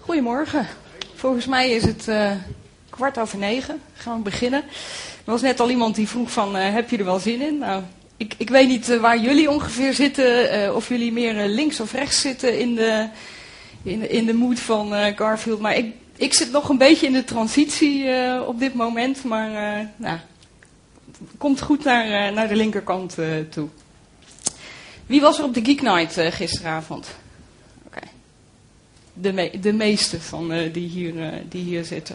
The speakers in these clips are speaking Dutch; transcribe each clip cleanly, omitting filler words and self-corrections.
Goedemorgen. Volgens mij is het 9:15. Gaan we beginnen. Er was net al iemand die vroeg van, heb je er wel zin in? Nou, ik weet niet waar jullie ongeveer zitten. Of jullie meer links of rechts zitten in de mood van Garfield. Maar ik zit nog een beetje in de transitie op dit moment. Maar nou, komt goed naar de linkerkant toe. Wie was er op de Geek Night gisteravond? Oké. De meeste van die hier zitten.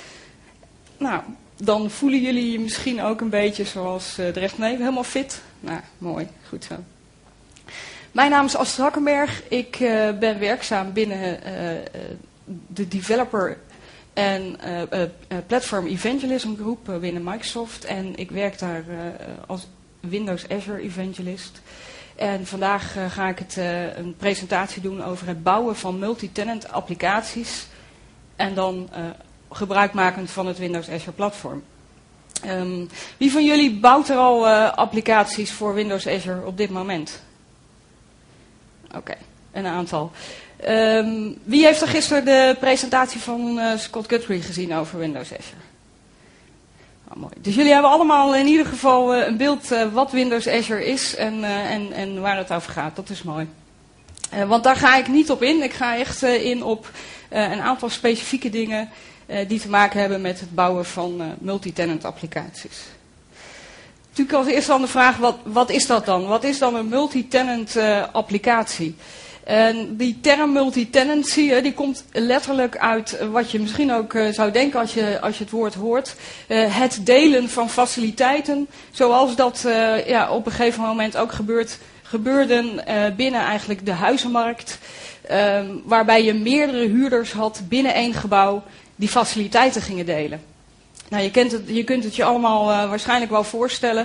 Nou, dan voelen jullie je misschien ook een beetje zoals de rest. Nee, helemaal fit? Nou, mooi. Goed zo. Mijn naam is Astrid Hakkenberg. Ik ben werkzaam binnen de developer en platform evangelism groep binnen Microsoft. En ik werk daar als Windows Azure evangelist. En vandaag ga ik een presentatie doen over het bouwen van multi-tenant applicaties. En dan gebruikmakend van het Windows Azure platform. Wie van jullie bouwt er al applicaties voor Windows Azure op dit moment? Oké, een aantal. Wie heeft er gisteren de presentatie van Scott Guthrie gezien over Windows Azure? Oh, mooi. Dus jullie hebben allemaal in ieder geval een beeld wat Windows Azure is en waar het over gaat. Dat is mooi. Want daar ga ik niet op in. Ik ga echt in op een aantal specifieke dingen die te maken hebben met het bouwen van multi-tenant applicaties. Natuurlijk als eerste dan de vraag, wat is dat dan? Wat is dan een multi-tenant applicatie? En die term multi-tenancy, die komt letterlijk uit wat je misschien ook zou denken als je het woord hoort. Het delen van faciliteiten, zoals dat op een gegeven moment ook gebeurde binnen eigenlijk de huizenmarkt. Waarbij je meerdere huurders had binnen één gebouw die faciliteiten gingen delen. Nou, je kunt het je allemaal waarschijnlijk wel voorstellen.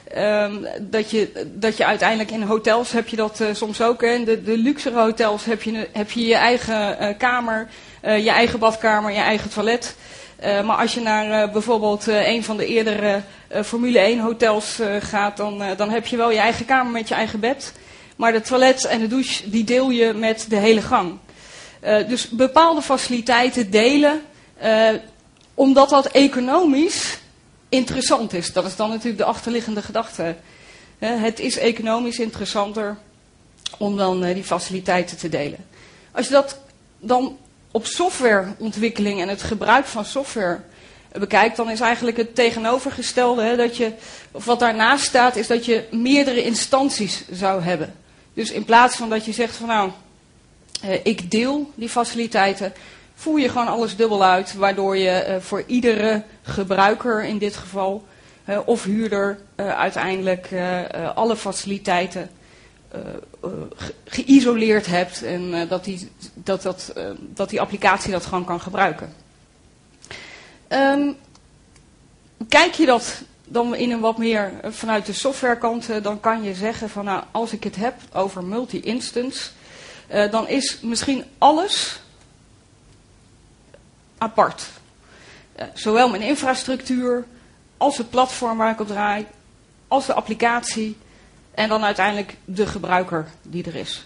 Dat je uiteindelijk in hotels heb je dat soms ook. Hè. De luxere hotels heb je je eigen kamer, je eigen badkamer, je eigen toilet. Maar als je naar bijvoorbeeld een van de eerdere Formule 1 hotels gaat, dan heb je wel je eigen kamer met je eigen bed. Maar de toilet en de douche die deel je met de hele gang. Dus bepaalde faciliteiten delen, omdat dat economisch interessant is. Dat is dan natuurlijk de achterliggende gedachte. Het is economisch interessanter om dan die faciliteiten te delen. Als je dat dan op softwareontwikkeling en het gebruik van software bekijkt, dan is eigenlijk het tegenovergestelde, of wat daarnaast staat, is dat je meerdere instanties zou hebben. Dus in plaats van dat je zegt van nou, ik deel die faciliteiten, voer je gewoon alles dubbel uit, waardoor je voor iedere gebruiker in dit geval, of huurder, uiteindelijk alle faciliteiten geïsoleerd hebt en dat die applicatie dat gewoon kan gebruiken. Kijk je dat dan in een wat meer vanuit de softwarekant, dan kan je zeggen van nou, als ik het heb over multi-instance, dan is misschien alles apart. Zowel mijn infrastructuur, als het platform waar ik op draai, als de applicatie en dan uiteindelijk de gebruiker die er is.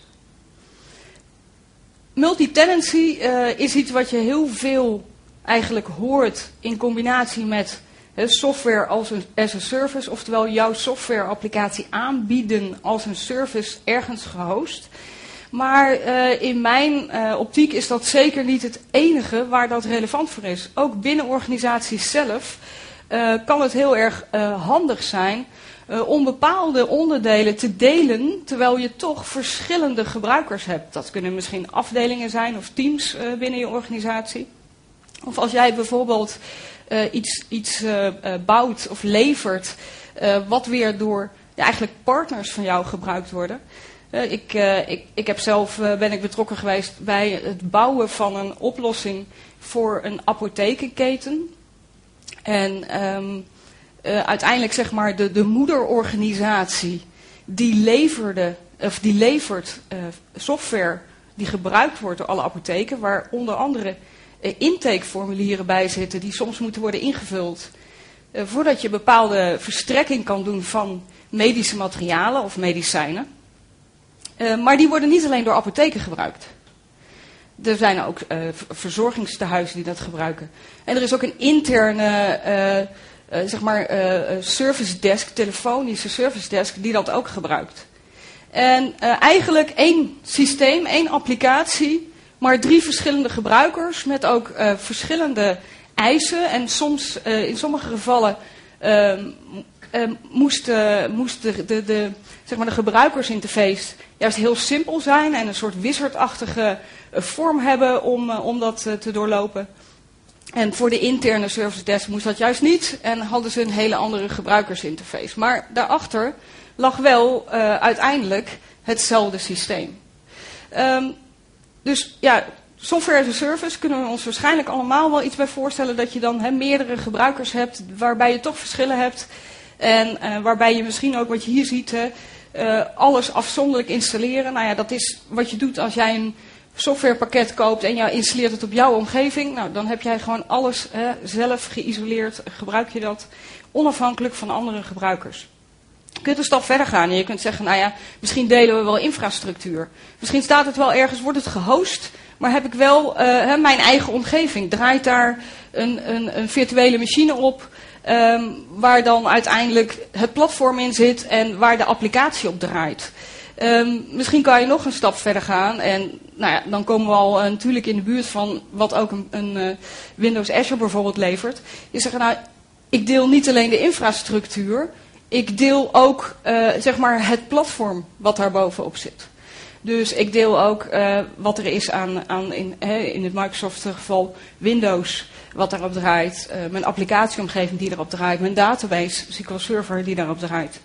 Multi-tenancy is iets wat je heel veel eigenlijk hoort in combinatie met software as a service, oftewel jouw softwareapplicatie aanbieden als een service ergens gehost. Maar in mijn optiek is dat zeker niet het enige waar dat relevant voor is. Ook binnen organisaties zelf kan het heel erg handig zijn om bepaalde onderdelen te delen, terwijl je toch verschillende gebruikers hebt. Dat kunnen misschien afdelingen zijn of teams binnen je organisatie. Of als jij bijvoorbeeld iets bouwt of levert, wat weer door eigenlijk partners van jou gebruikt worden. Ik heb zelf ben ik betrokken geweest bij het bouwen van een oplossing voor een apothekenketen. En uiteindelijk zeg maar de moederorganisatie die levert software die gebruikt wordt door alle apotheken, waar onder andere intakeformulieren bij zitten die soms moeten worden ingevuld voordat je bepaalde verstrekking kan doen van medische materialen of medicijnen. Maar die worden niet alleen door apotheken gebruikt. Er zijn ook verzorgingstehuizen die dat gebruiken. En er is ook een interne service desk, telefonische service desk, die dat ook gebruikt. En eigenlijk één systeem, één applicatie, maar 3 verschillende gebruikers met ook verschillende eisen. En soms, in sommige gevallen, moest de gebruikersinterface juist heel simpel zijn en een soort wizardachtige vorm hebben om dat te doorlopen. En voor de interne service desk moest dat juist niet en hadden ze een hele andere gebruikersinterface. Maar daarachter lag wel uiteindelijk hetzelfde systeem. Dus ja, software as a service kunnen we ons waarschijnlijk allemaal wel iets bij voorstellen dat je dan meerdere gebruikers hebt waarbij je toch verschillen hebt. En waarbij je misschien ook wat je hier ziet, alles afzonderlijk installeren. Nou ja, dat is wat je doet als jij een softwarepakket koopt en je installeert het op jouw omgeving. Nou, dan heb jij gewoon alles zelf geïsoleerd, gebruik je dat onafhankelijk van andere gebruikers. Je kunt een stap verder gaan en je kunt zeggen, nou ja, misschien delen we wel infrastructuur. Misschien staat het wel ergens, wordt het gehost, maar heb ik wel mijn eigen omgeving. Draait daar een virtuele machine op, waar dan uiteindelijk het platform in zit en waar de applicatie op draait. Misschien kan je nog een stap verder gaan en nou ja, dan komen we al natuurlijk in de buurt van wat ook een Windows Azure bijvoorbeeld levert. Je zegt, nou, ik deel niet alleen de infrastructuur, ik deel ook het platform wat daar bovenop zit. Dus ik deel ook wat er is in het Microsoft geval Windows, wat daarop draait. Mijn applicatieomgeving die daarop draait. Mijn database, SQL Server die daarop draait.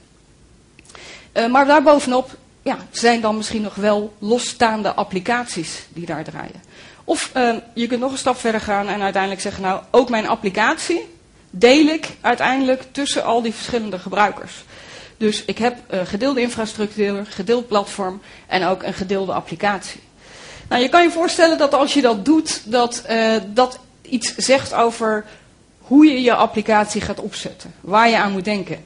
Maar daarbovenop zijn dan misschien nog wel losstaande applicaties die daar draaien. Of je kunt nog een stap verder gaan en uiteindelijk zeggen, nou, ook mijn applicatie deel ik uiteindelijk tussen al die verschillende gebruikers. Dus ik heb gedeelde infrastructuur, gedeeld platform en ook een gedeelde applicatie. Nou, je kan je voorstellen dat als je dat doet, dat iets zegt over hoe je je applicatie gaat opzetten. Waar je aan moet denken.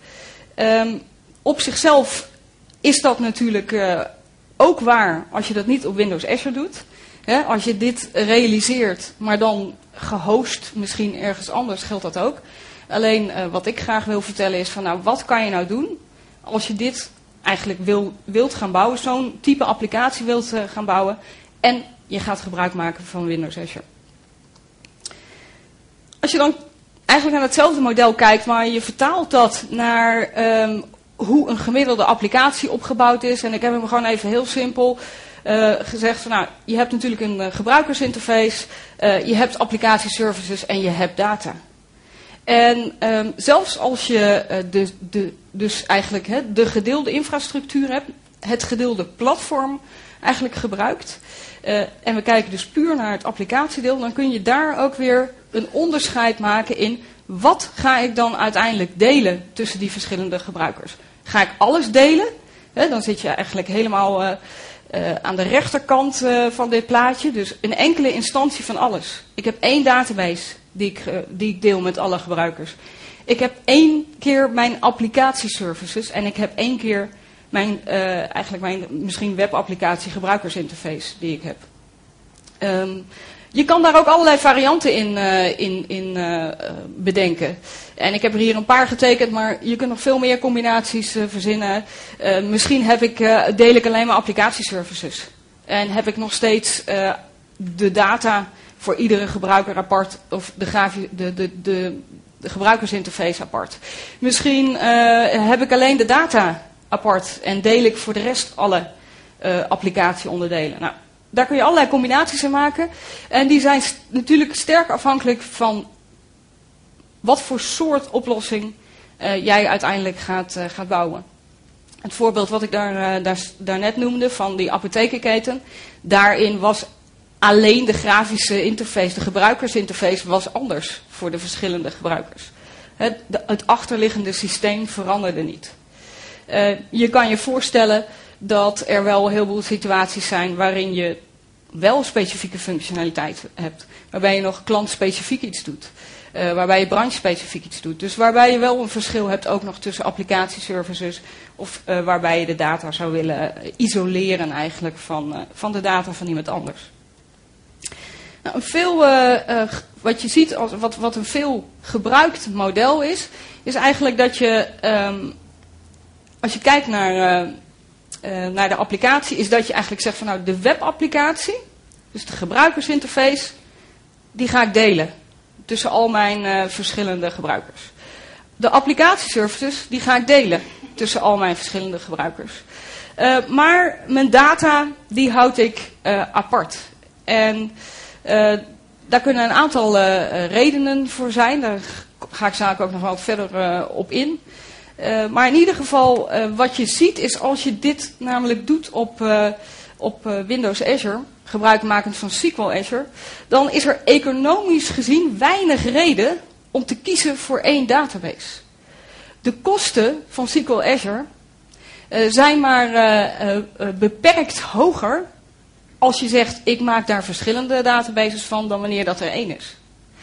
Op zichzelf is dat natuurlijk ook waar als je dat niet op Windows Azure doet. Als je dit realiseert, maar dan gehost misschien ergens anders, geldt dat ook. Alleen wat ik graag wil vertellen is van, nou, wat kan je nou doen als je dit eigenlijk wilt gaan bouwen, zo'n type applicatie wilt gaan bouwen en je gaat gebruik maken van Windows Azure. Als je dan eigenlijk naar hetzelfde model kijkt, maar je vertaalt dat naar hoe een gemiddelde applicatie opgebouwd is, en ik heb hem gewoon even heel simpel gezegd van, nou, je hebt natuurlijk een gebruikersinterface, je hebt applicatieservices en je hebt data. En zelfs als je dus eigenlijk de gedeelde infrastructuur hebt, het gedeelde platform eigenlijk gebruikt, en we kijken dus puur naar het applicatiedeel, dan kun je daar ook weer een onderscheid maken in wat ga ik dan uiteindelijk delen tussen die verschillende gebruikers. Ga ik alles delen? Dan zit je eigenlijk helemaal aan de rechterkant van dit plaatje, dus een enkele instantie van alles. Ik heb 1 database die ik deel met alle gebruikers. Ik heb 1 keer mijn applicatieservices en ik heb 1 keer mijn misschien webapplicatie gebruikersinterface die ik heb. Je kan daar ook allerlei varianten in bedenken. En ik heb er hier een paar getekend, maar je kunt nog veel meer combinaties verzinnen. Misschien deel ik alleen maar applicatieservices. En heb ik nog steeds de data voor iedere gebruiker apart, of de gebruikersinterface apart. Misschien heb ik alleen de data apart en deel ik voor de rest alle applicatieonderdelen. Nou, daar kun je allerlei combinaties in maken. En die zijn natuurlijk sterk afhankelijk van wat voor soort oplossing jij uiteindelijk gaat bouwen. Het voorbeeld wat ik daarnet noemde van die apothekenketen, daarin was alleen de grafische interface, de gebruikersinterface, was anders voor de verschillende gebruikers. Het achterliggende systeem veranderde niet. Je kan je voorstellen dat er wel een heleboel situaties zijn waarin je wel specifieke functionaliteit hebt. Waarbij je nog klantspecifiek iets doet. Waarbij je branchespecifiek iets doet. Dus waarbij je wel een verschil hebt ook nog tussen applicatieservices. Of waarbij je de data zou willen isoleren eigenlijk van de data van iemand anders. Wat je ziet, wat een veel gebruikt model is eigenlijk dat je, als je kijkt naar de applicatie, is dat je eigenlijk zegt van nou, de webapplicatie, dus de gebruikersinterface, die ga ik delen tussen al mijn verschillende gebruikers. De applicatieservices, die ga ik delen tussen al mijn verschillende gebruikers. Maar mijn data, die houd ik apart. En daar kunnen een aantal redenen voor zijn. Daar ga ik zaken ook nog wat verder op in. Maar in ieder geval, wat je ziet is als je dit namelijk doet op Windows Azure, gebruikmakend van SQL Azure, dan is er economisch gezien weinig reden om te kiezen voor één database. De kosten van SQL Azure zijn maar beperkt hoger als je zegt, ik maak daar verschillende databases van dan wanneer dat er één is.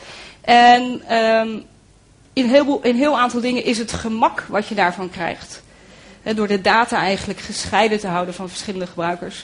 En in een heel aantal dingen is het gemak wat je daarvan krijgt, door de data eigenlijk gescheiden te houden van verschillende gebruikers,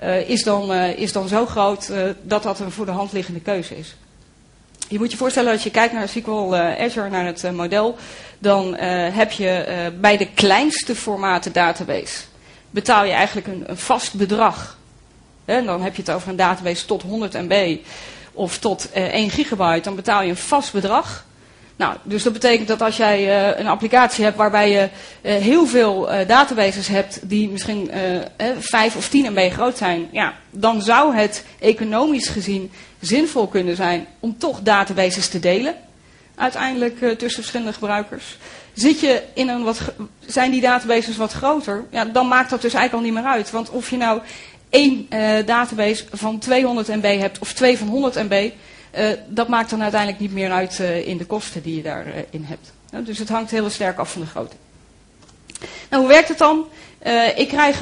is dan zo groot dat dat een voor de hand liggende keuze is. Je moet je voorstellen, als je kijkt naar SQL Azure, naar het model, dan heb je bij de kleinste formaten database, betaal je eigenlijk een vast bedrag. En dan heb je het over een database tot 100 MB of tot 1 gigabyte, dan betaal je een vast bedrag. Nou, dus dat betekent dat als jij een applicatie hebt waarbij je heel veel databases hebt die misschien 5 of 10 MB groot zijn, ja, dan zou het economisch gezien zinvol kunnen zijn om toch databases te delen, uiteindelijk tussen verschillende gebruikers. Zijn die databases wat groter, ja, dan maakt dat dus eigenlijk al niet meer uit. Want of je nou één database van 200 MB hebt of 2 van 100 MB, dat maakt dan uiteindelijk niet meer uit in de kosten die je daarin hebt. Dus het hangt heel sterk af van de grootte. Nou, hoe werkt het dan? Ik krijg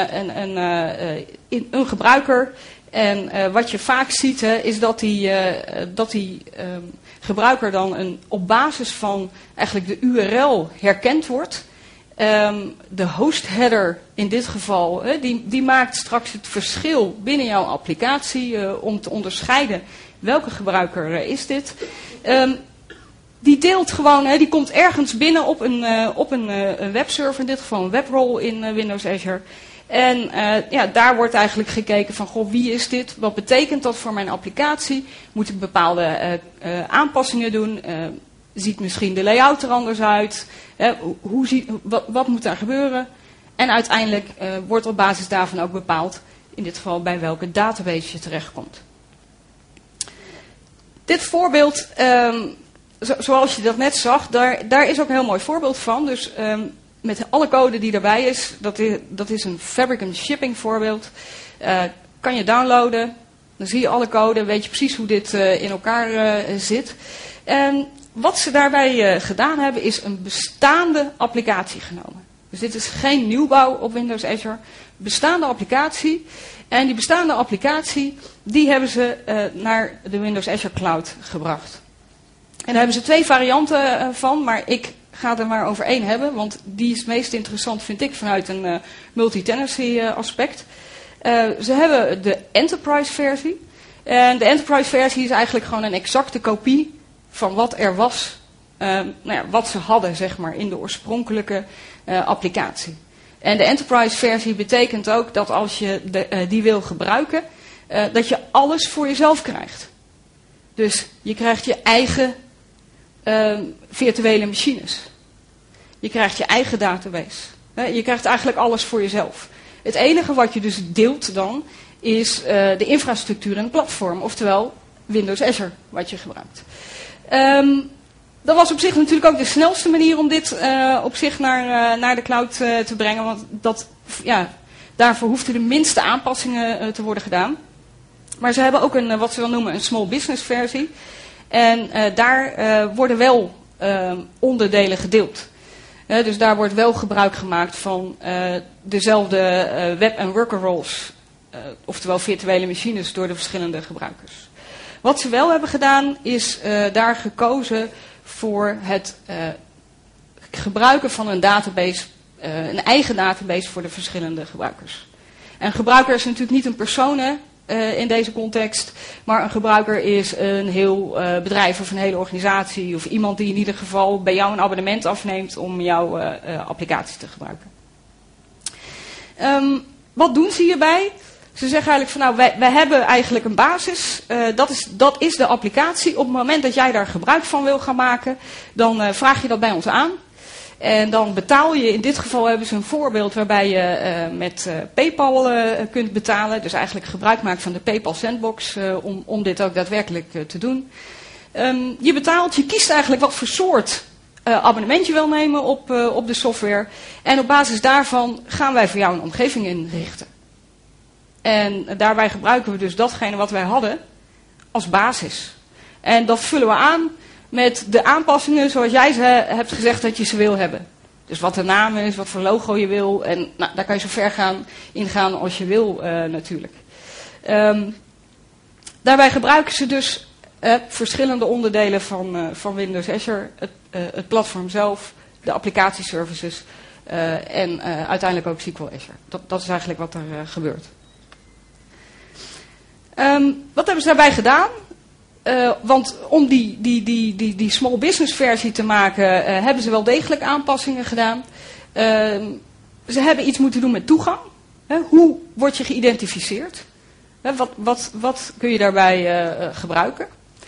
een gebruiker en wat je vaak ziet is dat die gebruiker dan op basis van eigenlijk de URL herkend wordt. De host header in dit geval, die maakt straks het verschil binnen jouw applicatie om te onderscheiden welke gebruiker is dit. Die deelt gewoon, die komt ergens binnen op een webserver, in dit geval een webrol in Windows Azure. En daar wordt eigenlijk gekeken van, goh, wie is dit? Wat betekent dat voor mijn applicatie? Moet ik bepaalde aanpassingen doen? Ziet misschien de layout er anders uit? Wat moet daar gebeuren? En uiteindelijk wordt op basis daarvan ook bepaald, in dit geval bij welke database je terechtkomt. Dit voorbeeld, zoals je dat net zag, daar is ook een heel mooi voorbeeld van. Dus met alle code die erbij is, dat is een Fabric and Shipping voorbeeld. Kan je downloaden, dan zie je alle code, weet je precies hoe dit in elkaar zit. En wat ze daarbij gedaan hebben, is een bestaande applicatie genomen. Dus dit is geen nieuwbouw op Windows Azure, bestaande applicatie. En die bestaande applicatie, die hebben ze naar de Windows Azure Cloud gebracht. En daar hebben ze 2 varianten van, maar ik ga er maar over 1 hebben, want die is het meest interessant, vind ik, vanuit een multi-tenancy aspect. Ze hebben de Enterprise versie. En de Enterprise versie is eigenlijk gewoon een exacte kopie van wat er was, wat ze hadden, zeg maar, in de oorspronkelijke applicatie. En de Enterprise versie betekent ook dat als je die wil gebruiken, dat je alles voor jezelf krijgt. Dus je krijgt je eigen virtuele machines. Je krijgt je eigen database. Je krijgt eigenlijk alles voor jezelf. Het enige wat je dus deelt dan, is de infrastructuur en het platform. Oftewel Windows Azure, wat je gebruikt. Dat was op zich natuurlijk ook de snelste manier om dit op zich naar de cloud te brengen. Want daarvoor hoefden de minste aanpassingen te worden gedaan. Maar ze hebben ook wat ze dan noemen een small business versie. En daar worden wel onderdelen gedeeld. Dus daar wordt wel gebruik gemaakt van dezelfde web- en worker roles. Oftewel virtuele machines door de verschillende gebruikers. Wat ze wel hebben gedaan is daar gekozen voor het gebruiken van een database, een eigen database voor de verschillende gebruikers. En gebruiker is natuurlijk niet een persoon, in deze context. Maar een gebruiker is een heel bedrijf of een hele organisatie. Of iemand die in ieder geval bij jou een abonnement afneemt om jouw applicatie te gebruiken. Wat doen ze hierbij? Ze zeggen eigenlijk van nou, wij hebben eigenlijk een basis. Dat is de applicatie. Op het moment dat jij daar gebruik van wil gaan maken, dan vraag je dat bij ons aan. En dan betaal je, in dit geval hebben ze een voorbeeld waarbij je met PayPal kunt betalen. Dus eigenlijk gebruik maken van de PayPal Sandbox om dit ook daadwerkelijk te doen. Je betaalt, je kiest eigenlijk wat voor soort abonnement je wil nemen op de software. En op basis daarvan gaan wij voor jou een omgeving inrichten. En daarbij gebruiken we dus datgene wat wij hadden als basis. En dat vullen we aan met de aanpassingen zoals jij ze hebt gezegd dat je ze wil hebben. Dus wat de naam is, wat voor logo je wil. En nou, daar kan je zo ver ingaan als je wil natuurlijk. Daarbij gebruiken ze dus verschillende onderdelen van Windows Azure. Het platform zelf, de applicatieservices en uiteindelijk ook SQL Azure. Dat is eigenlijk wat er gebeurt. Wat hebben ze daarbij gedaan? Want om die small business versie te maken, hebben ze wel degelijk aanpassingen gedaan. Ze hebben iets moeten doen met toegang. Hoe word je geïdentificeerd? Wat kun je daarbij gebruiken?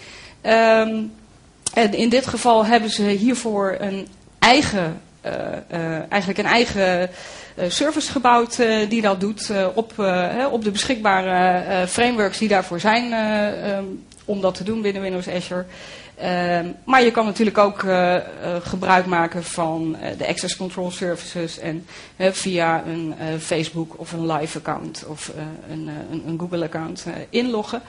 En in dit geval hebben ze hiervoor een eigen service gebouwd die dat doet op de beschikbare frameworks die daarvoor zijn om dat te doen binnen Windows Azure. Maar je kan natuurlijk ook gebruik maken van de access control services en via een Facebook of een live account of een Google account inloggen.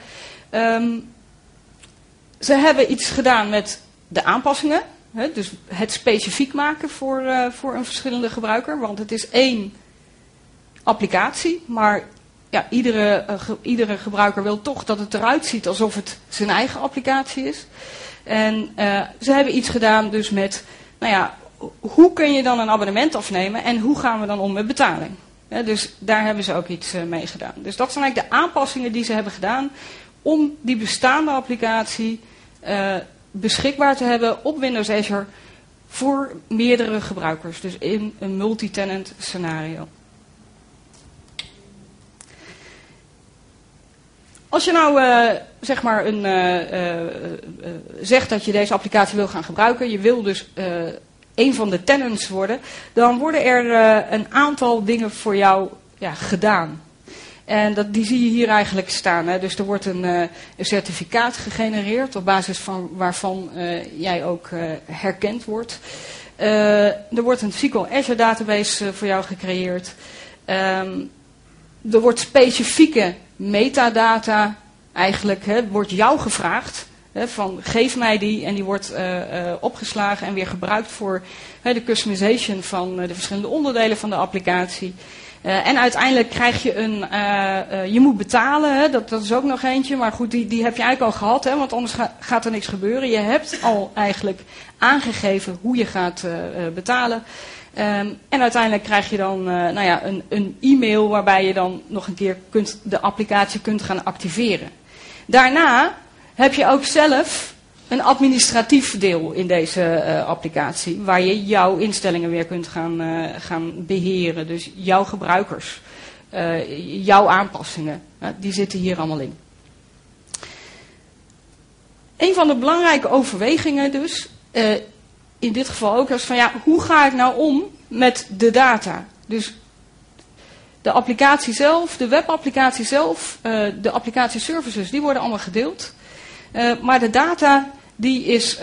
Ze hebben iets gedaan met de aanpassingen. Dus het specifiek maken voor een verschillende gebruiker. Want het is één applicatie. Maar ja, iedere gebruiker wil toch dat het eruit ziet alsof het zijn eigen applicatie is. En ze hebben iets gedaan dus met, nou ja, hoe kun je dan een abonnement afnemen en hoe gaan we dan om met betaling? Dus daar hebben ze ook iets mee gedaan. Dus dat zijn eigenlijk de aanpassingen die ze hebben gedaan om die bestaande applicatie beschikbaar te hebben op Windows Azure voor meerdere gebruikers. Dus in een multi-tenant scenario. Als je nou zeg maar zegt dat je deze applicatie wil gaan gebruiken, je wil dus een van de tenants worden, dan worden er een aantal dingen voor jou gedaan. En die zie je hier eigenlijk staan. Hè. Dus er wordt een certificaat gegenereerd op basis van waarvan jij ook herkend wordt. Er wordt een SQL Azure database voor jou gecreëerd. Er wordt specifieke metadata eigenlijk, wordt jou gevraagd. Van geef mij die en die wordt opgeslagen en weer gebruikt voor de customization van de verschillende onderdelen van de applicatie. En uiteindelijk krijg je je moet betalen, dat is ook nog eentje, maar goed, die heb je eigenlijk al gehad, want anders gaat er niks gebeuren. Je hebt al eigenlijk aangegeven hoe je gaat betalen. En uiteindelijk krijg je dan een e-mail waarbij je dan nog een keer de applicatie kunt gaan activeren. Daarna heb je ook zelf een administratief deel in deze applicatie, waar je jouw instellingen weer kunt gaan beheren. Dus jouw gebruikers, jouw aanpassingen, die zitten hier allemaal in. Een van de belangrijke overwegingen dus, in dit geval ook, is van hoe ga ik nou om met de data? Dus de applicatie zelf, de webapplicatie zelf, de applicatieservices, die worden allemaal gedeeld. Maar de data, die is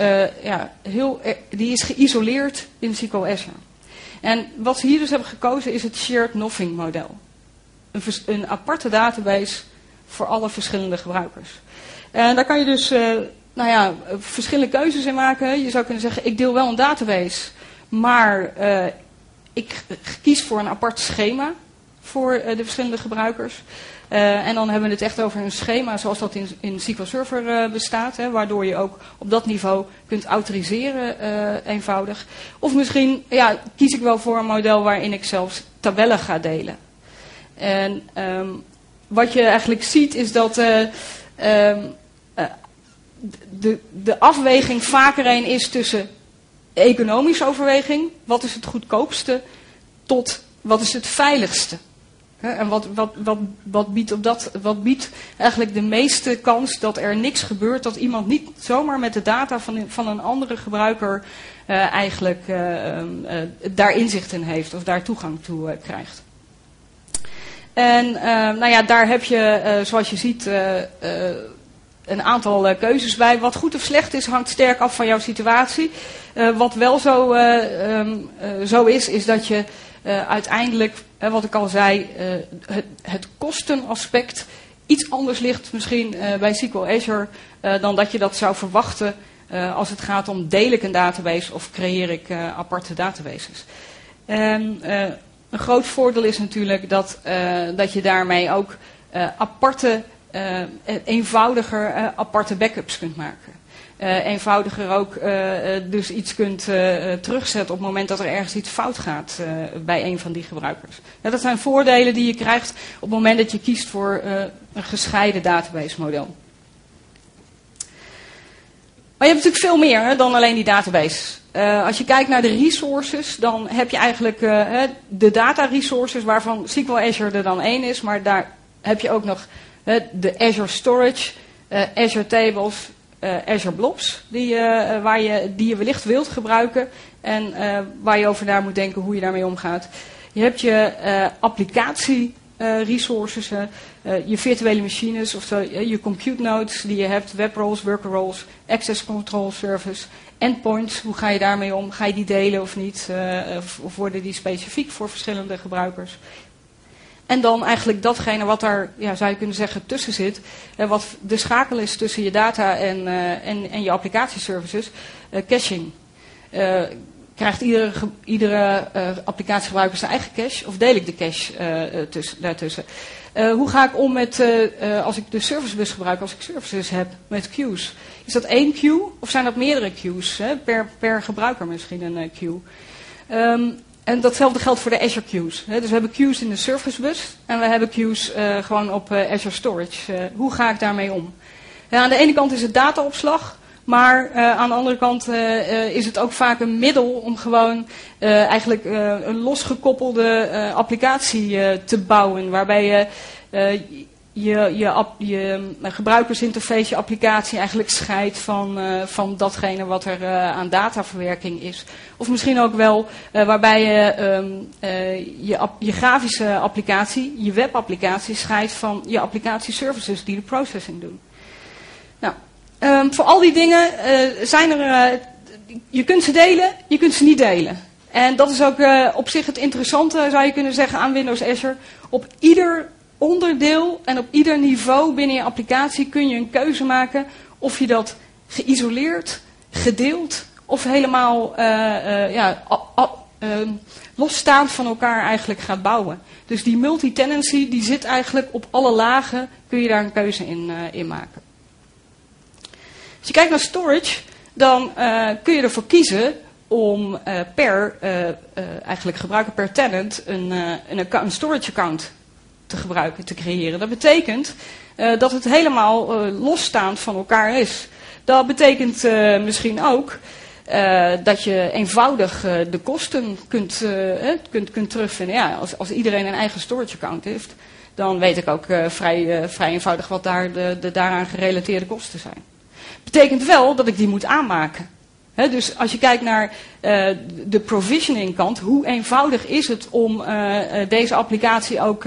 geïsoleerd in SQL Azure. En wat ze hier dus hebben gekozen is het Shared Nothing model. Een aparte database voor alle verschillende gebruikers. En daar kan je dus verschillende keuzes in maken. Je zou kunnen zeggen, ik deel wel een database, maar ik kies voor een apart schema voor de verschillende gebruikers. En dan hebben we het echt over een schema zoals dat in SQL Server bestaat. Waardoor je ook op dat niveau kunt autoriseren eenvoudig. Of misschien kies ik wel voor een model waarin ik zelfs tabellen ga delen. En wat je eigenlijk ziet is dat de afweging vaker een is tussen economische overweging, wat is het goedkoopste, tot wat is het veiligste. En wat biedt eigenlijk de meeste kans dat er niks gebeurt, dat iemand niet zomaar met de data van een andere gebruiker eigenlijk daar inzicht in heeft of daar toegang toe krijgt. En daar heb je, zoals je ziet, een aantal keuzes bij. Wat goed of slecht is, hangt sterk af van jouw situatie. Wat wel zo is dat je uiteindelijk, wat ik al zei, het kostenaspect iets anders ligt misschien bij SQL Azure dan dat je dat zou verwachten als het gaat om deel ik een database of creëer ik aparte databases. Een groot voordeel is natuurlijk dat je daarmee ook eenvoudiger aparte backups kunt maken. Eenvoudiger ook dus iets kunt terugzetten op het moment dat er ergens iets fout gaat bij een van die gebruikers. Ja, dat zijn voordelen die je krijgt op het moment dat je kiest voor een gescheiden database model. Maar je hebt natuurlijk veel meer dan alleen die database. Als je kijkt naar de resources, dan heb je eigenlijk de data resources waarvan SQL Azure er dan één is. Maar daar heb je ook nog de Azure Storage, Azure Tables, Azure Blobs, die je wellicht wilt gebruiken en waar je over na moet denken hoe je daarmee omgaat. Je hebt je applicatie resources, je virtuele machines, of je compute nodes die je hebt, web roles, worker roles, access control service, endpoints, hoe ga je daarmee om? Ga je die delen of niet? Of worden die specifiek voor verschillende gebruikers? En dan eigenlijk datgene wat daar, zou je kunnen zeggen, tussen zit. Wat de schakel is tussen je data en je applicatieservices. Caching. Krijgt iedere applicatiegebruiker zijn eigen cache? Of deel ik de cache daartussen? Hoe ga ik om met, als ik de servicebus gebruik, als ik services heb met queues? Is dat één queue of zijn dat meerdere queues? Per gebruiker misschien een queue. En datzelfde geldt voor de Azure queues. Dus we hebben queues in de servicebus en we hebben queues gewoon op Azure Storage. Hoe ga ik daarmee om? Ja, aan de ene kant is het dataopslag, maar aan de andere kant is het ook vaak een middel om gewoon eigenlijk een losgekoppelde applicatie te bouwen. Waarbij je gebruikersinterface, je applicatie eigenlijk scheidt van datgene wat er aan dataverwerking is. Of misschien ook wel waarbij je grafische applicatie, je webapplicatie scheidt van je applicatieservices die de processing doen. Nou, voor al die dingen zijn er, je kunt ze delen, je kunt ze niet delen. En dat is ook op zich het interessante, zou je kunnen zeggen, aan Windows Azure. Op ieder onderdeel en op ieder niveau binnen je applicatie kun je een keuze maken of je dat geïsoleerd, gedeeld of helemaal losstaand van elkaar eigenlijk gaat bouwen. Dus die multi-tenancy die zit eigenlijk op alle lagen, kun je daar een keuze in maken. Als je kijkt naar storage, dan kun je ervoor kiezen om eigenlijk gebruiker per tenant een storage account te creëren. Dat betekent dat het helemaal losstaand van elkaar is. Dat betekent misschien ook dat je eenvoudig de kosten kunt terugvinden. Ja, als iedereen een eigen storage account heeft, dan weet ik ook vrij eenvoudig wat daar de daaraan gerelateerde kosten zijn. Betekent wel dat ik die moet aanmaken. Dus als je kijkt naar de provisioning kant, hoe eenvoudig is het om deze applicatie ook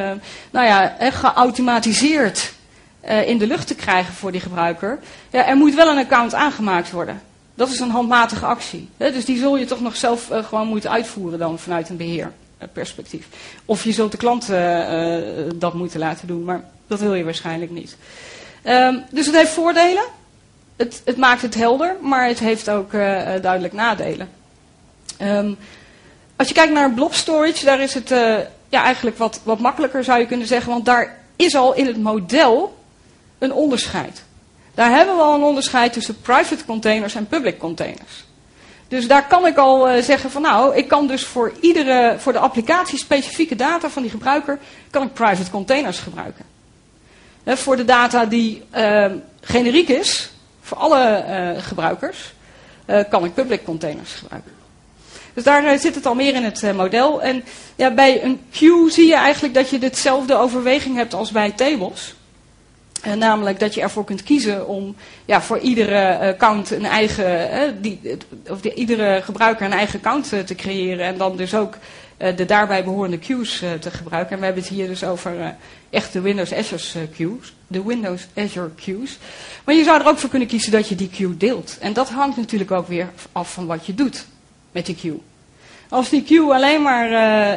geautomatiseerd in de lucht te krijgen voor die gebruiker. Ja, er moet wel een account aangemaakt worden. Dat is een handmatige actie. Dus die zul je toch nog zelf gewoon moeten uitvoeren dan vanuit een beheerperspectief. Of je zult de klant dat moeten laten doen, maar dat wil je waarschijnlijk niet. Dus het heeft voordelen. Het maakt het helder, maar het heeft ook duidelijk nadelen. Als je kijkt naar blob storage, daar is het eigenlijk wat makkelijker zou je kunnen zeggen. Want daar is al in het model een onderscheid. Daar hebben we al een onderscheid tussen private containers en public containers. Dus daar kan ik al zeggen van nou, ik kan dus voor de applicatie specifieke data van die gebruiker, kan ik private containers gebruiken. Voor de data die generiek is, voor alle gebruikers, kan ik public containers gebruiken. Dus daar zit het al meer in het model. En ja, bij een queue zie je eigenlijk dat je hetzelfde overweging hebt als bij tables. Namelijk dat je ervoor kunt kiezen om voor iedere account een eigen, iedere gebruiker een eigen account te creëren. En dan dus ook de daarbij behorende queues te gebruiken. En we hebben het hier dus over echt de Windows Azure queues. De Windows Azure queues. Maar je zou er ook voor kunnen kiezen dat je die queue deelt. En dat hangt natuurlijk ook weer af van wat je doet met die queue. Als die queue alleen maar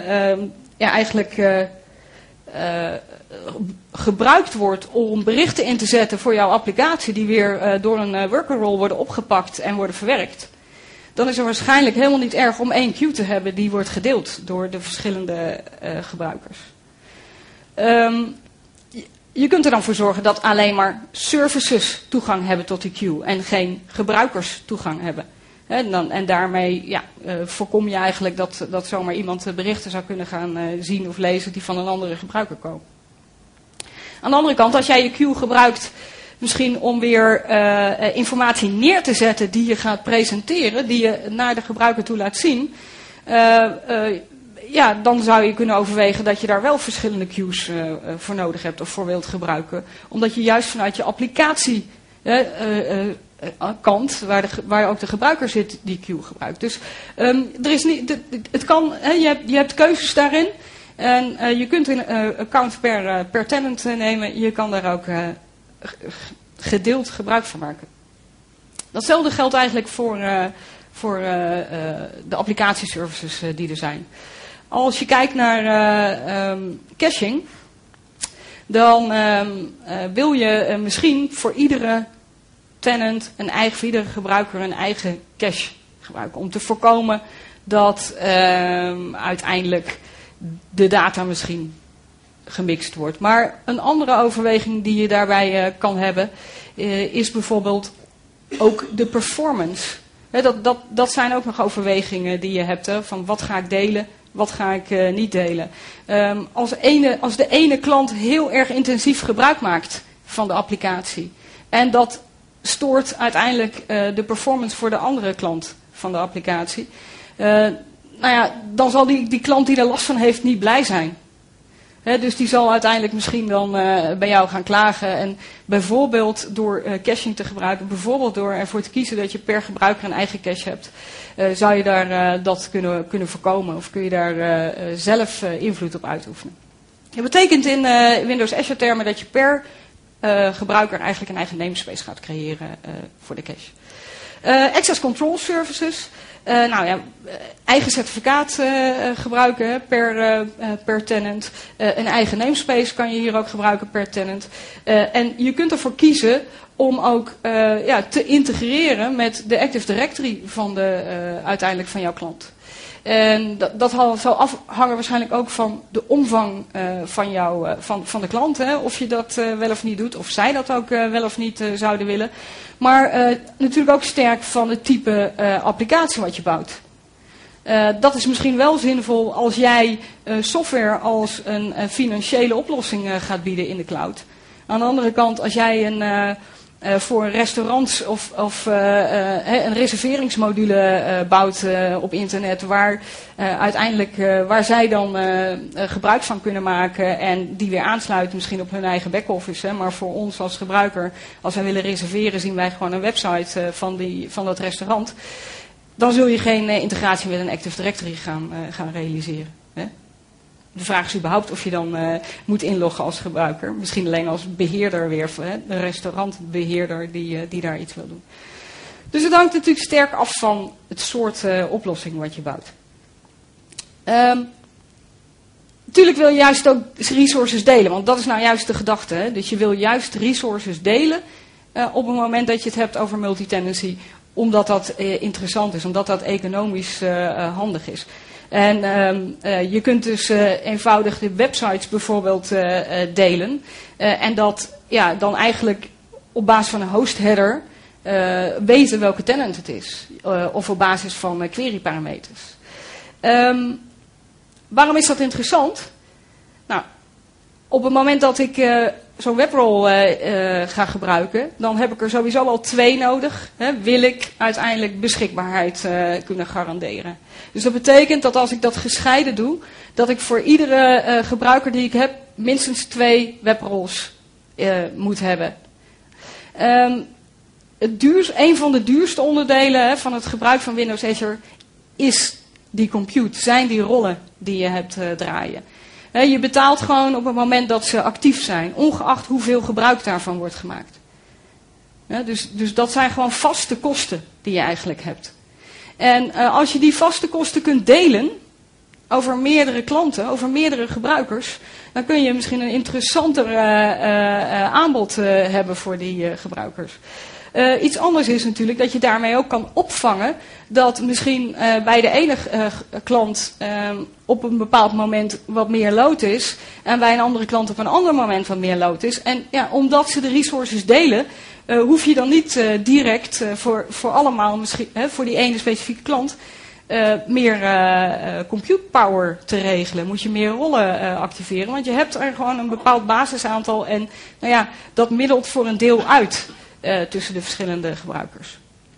gebruikt wordt om berichten in te zetten voor jouw applicatie die weer door een worker role worden opgepakt en worden verwerkt, dan is het waarschijnlijk helemaal niet erg om één queue te hebben die wordt gedeeld door de verschillende gebruikers. Je kunt er dan voor zorgen dat alleen maar services toegang hebben tot die queue en geen gebruikers toegang hebben. En daarmee voorkom je eigenlijk dat zomaar iemand berichten zou kunnen gaan zien of lezen die van een andere gebruiker komen. Aan de andere kant, als jij je queue gebruikt misschien om weer informatie neer te zetten die je gaat presenteren, die je naar de gebruiker toe laat zien, dan zou je kunnen overwegen dat je daar wel verschillende queues voor nodig hebt of voor wilt gebruiken. Omdat je juist vanuit je applicatie kant, waar ook de gebruiker zit, die queue gebruikt. Dus er is niet, het kan, je hebt keuzes daarin. En je kunt een account per tenant nemen. Je kan daar ook gedeeld gebruik van maken. Datzelfde geldt eigenlijk voor de applicatieservices die er zijn. Als je kijkt naar caching, dan wil je misschien voor iedere tenant voor iedere gebruiker een eigen cache gebruiken. Om te voorkomen dat uiteindelijk de data misschien gemixt wordt. Maar een andere overweging die je daarbij kan hebben, is bijvoorbeeld ook de performance. Dat zijn ook nog overwegingen die je hebt. Van wat ga ik delen, wat ga ik niet delen. Als de ene klant heel erg intensief gebruik maakt van de applicatie en dat stoort uiteindelijk de performance voor de andere klant van de applicatie. Dan zal die klant die er last van heeft niet blij zijn. Dus die zal uiteindelijk misschien dan bij jou gaan klagen. En bijvoorbeeld door caching te gebruiken, bijvoorbeeld door ervoor te kiezen dat je per gebruiker een eigen cache hebt, zou je daar dat kunnen voorkomen of kun je daar zelf invloed op uitoefenen. Dat betekent in Windows Azure termen dat je per gebruiker eigenlijk een eigen namespace gaat creëren voor de cache. Access Control Services. Eigen certificaat gebruiken per tenant. Een eigen namespace kan je hier ook gebruiken per tenant. En je kunt ervoor kiezen om ook te integreren met de Active Directory uiteindelijk van jouw klant. En dat zal afhangen waarschijnlijk ook van de omvang van de klant. Hè? Of je dat wel of niet doet. Of zij dat ook wel of niet zouden willen. Maar natuurlijk ook sterk van het type applicatie wat je bouwt. Dat is misschien wel zinvol als jij software als een financiële oplossing gaat bieden in de cloud. Aan de andere kant, als jij voor restaurants of een reserveringsmodule bouwt op internet waar zij dan gebruik van kunnen maken en die weer aansluiten misschien op hun eigen back-office. Maar voor ons als gebruiker, als wij willen reserveren, zien wij gewoon een website van dat restaurant. Dan zul je geen integratie met een Active Directory gaan realiseren. Hè? De vraag is überhaupt of je dan moet inloggen als gebruiker. Misschien alleen als beheerder weer, de restaurantbeheerder die daar iets wil doen. Dus het hangt natuurlijk sterk af van het soort oplossing wat je bouwt. Natuurlijk wil je juist ook resources delen, want dat is nou juist de gedachte. Hè? Dus je wil juist resources delen op het moment dat je het hebt over multitenancy, omdat dat interessant is, omdat dat economisch handig is. En je kunt dus eenvoudig de websites bijvoorbeeld delen. En dat dan eigenlijk op basis van een host header weten welke tenant het is. Of op basis van queryparameters. Waarom is dat interessant? Nou, op het moment dat ik zo'n webrol ga gebruiken, dan heb ik er sowieso al 2 nodig. Wil ik uiteindelijk beschikbaarheid kunnen garanderen. Dus dat betekent dat als ik dat gescheiden doe, dat ik voor iedere gebruiker die ik heb minstens 2 webrols moet hebben. Een van de duurste onderdelen van het gebruik van Windows Azure is die compute, zijn die rollen die je hebt draaien. Je betaalt gewoon op het moment dat ze actief zijn, ongeacht hoeveel gebruik daarvan wordt gemaakt. Dus dat zijn gewoon vaste kosten die je eigenlijk hebt. En als je die vaste kosten kunt delen over meerdere klanten, over meerdere gebruikers, dan kun je misschien een interessanter aanbod hebben voor die gebruikers. Iets anders is natuurlijk dat je daarmee ook kan opvangen dat misschien bij de ene klant op een bepaald moment wat meer load is en bij een andere klant op een ander moment wat meer load is. En ja, omdat ze de resources delen, hoef je dan niet direct voor allemaal, misschien voor die ene specifieke klant, meer compute power te regelen. Moet je meer rollen activeren, want je hebt er gewoon een bepaald basisaantal en nou ja, dat middelt voor een deel uit. Tussen de verschillende gebruikers.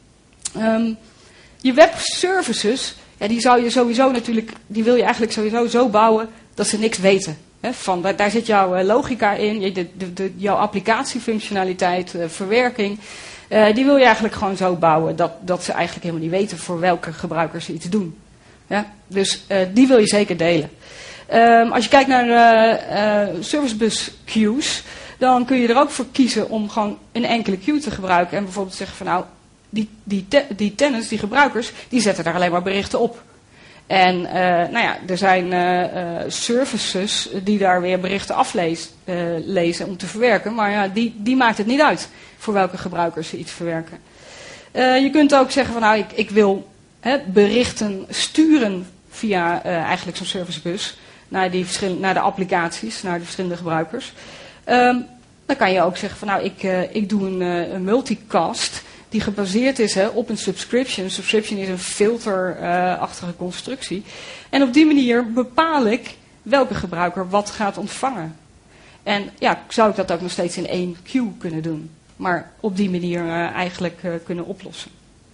Je webservices, ja, die wil je eigenlijk sowieso zo bouwen dat ze niks weten. Daar zit jouw logica in, jouw applicatiefunctionaliteit, verwerking. Die wil je eigenlijk gewoon zo bouwen dat ze eigenlijk helemaal niet weten voor welke gebruikers ze iets doen. Ja? Dus die wil je zeker delen. Als je kijkt naar service bus queues, dan kun je er ook voor kiezen om gewoon een enkele queue te gebruiken. En bijvoorbeeld zeggen van nou, die tenants, die gebruikers, die zetten daar alleen maar berichten op. En nou ja, er zijn services die daar weer berichten aflezen om te verwerken. Maar ja, die maakt het niet uit voor welke gebruikers ze iets verwerken. Je kunt ook zeggen van nou, ik wil berichten sturen via eigenlijk zo'n servicebus naar de applicaties, naar de verschillende gebruikers. Dan kan je ook zeggen van nou, ik doe een multicast die gebaseerd is op een subscription. Subscription is een filterachtige constructie. En op die manier bepaal ik welke gebruiker wat gaat ontvangen. En ja, zou ik dat ook nog steeds in 1 queue kunnen doen. Maar op die manier eigenlijk kunnen oplossen.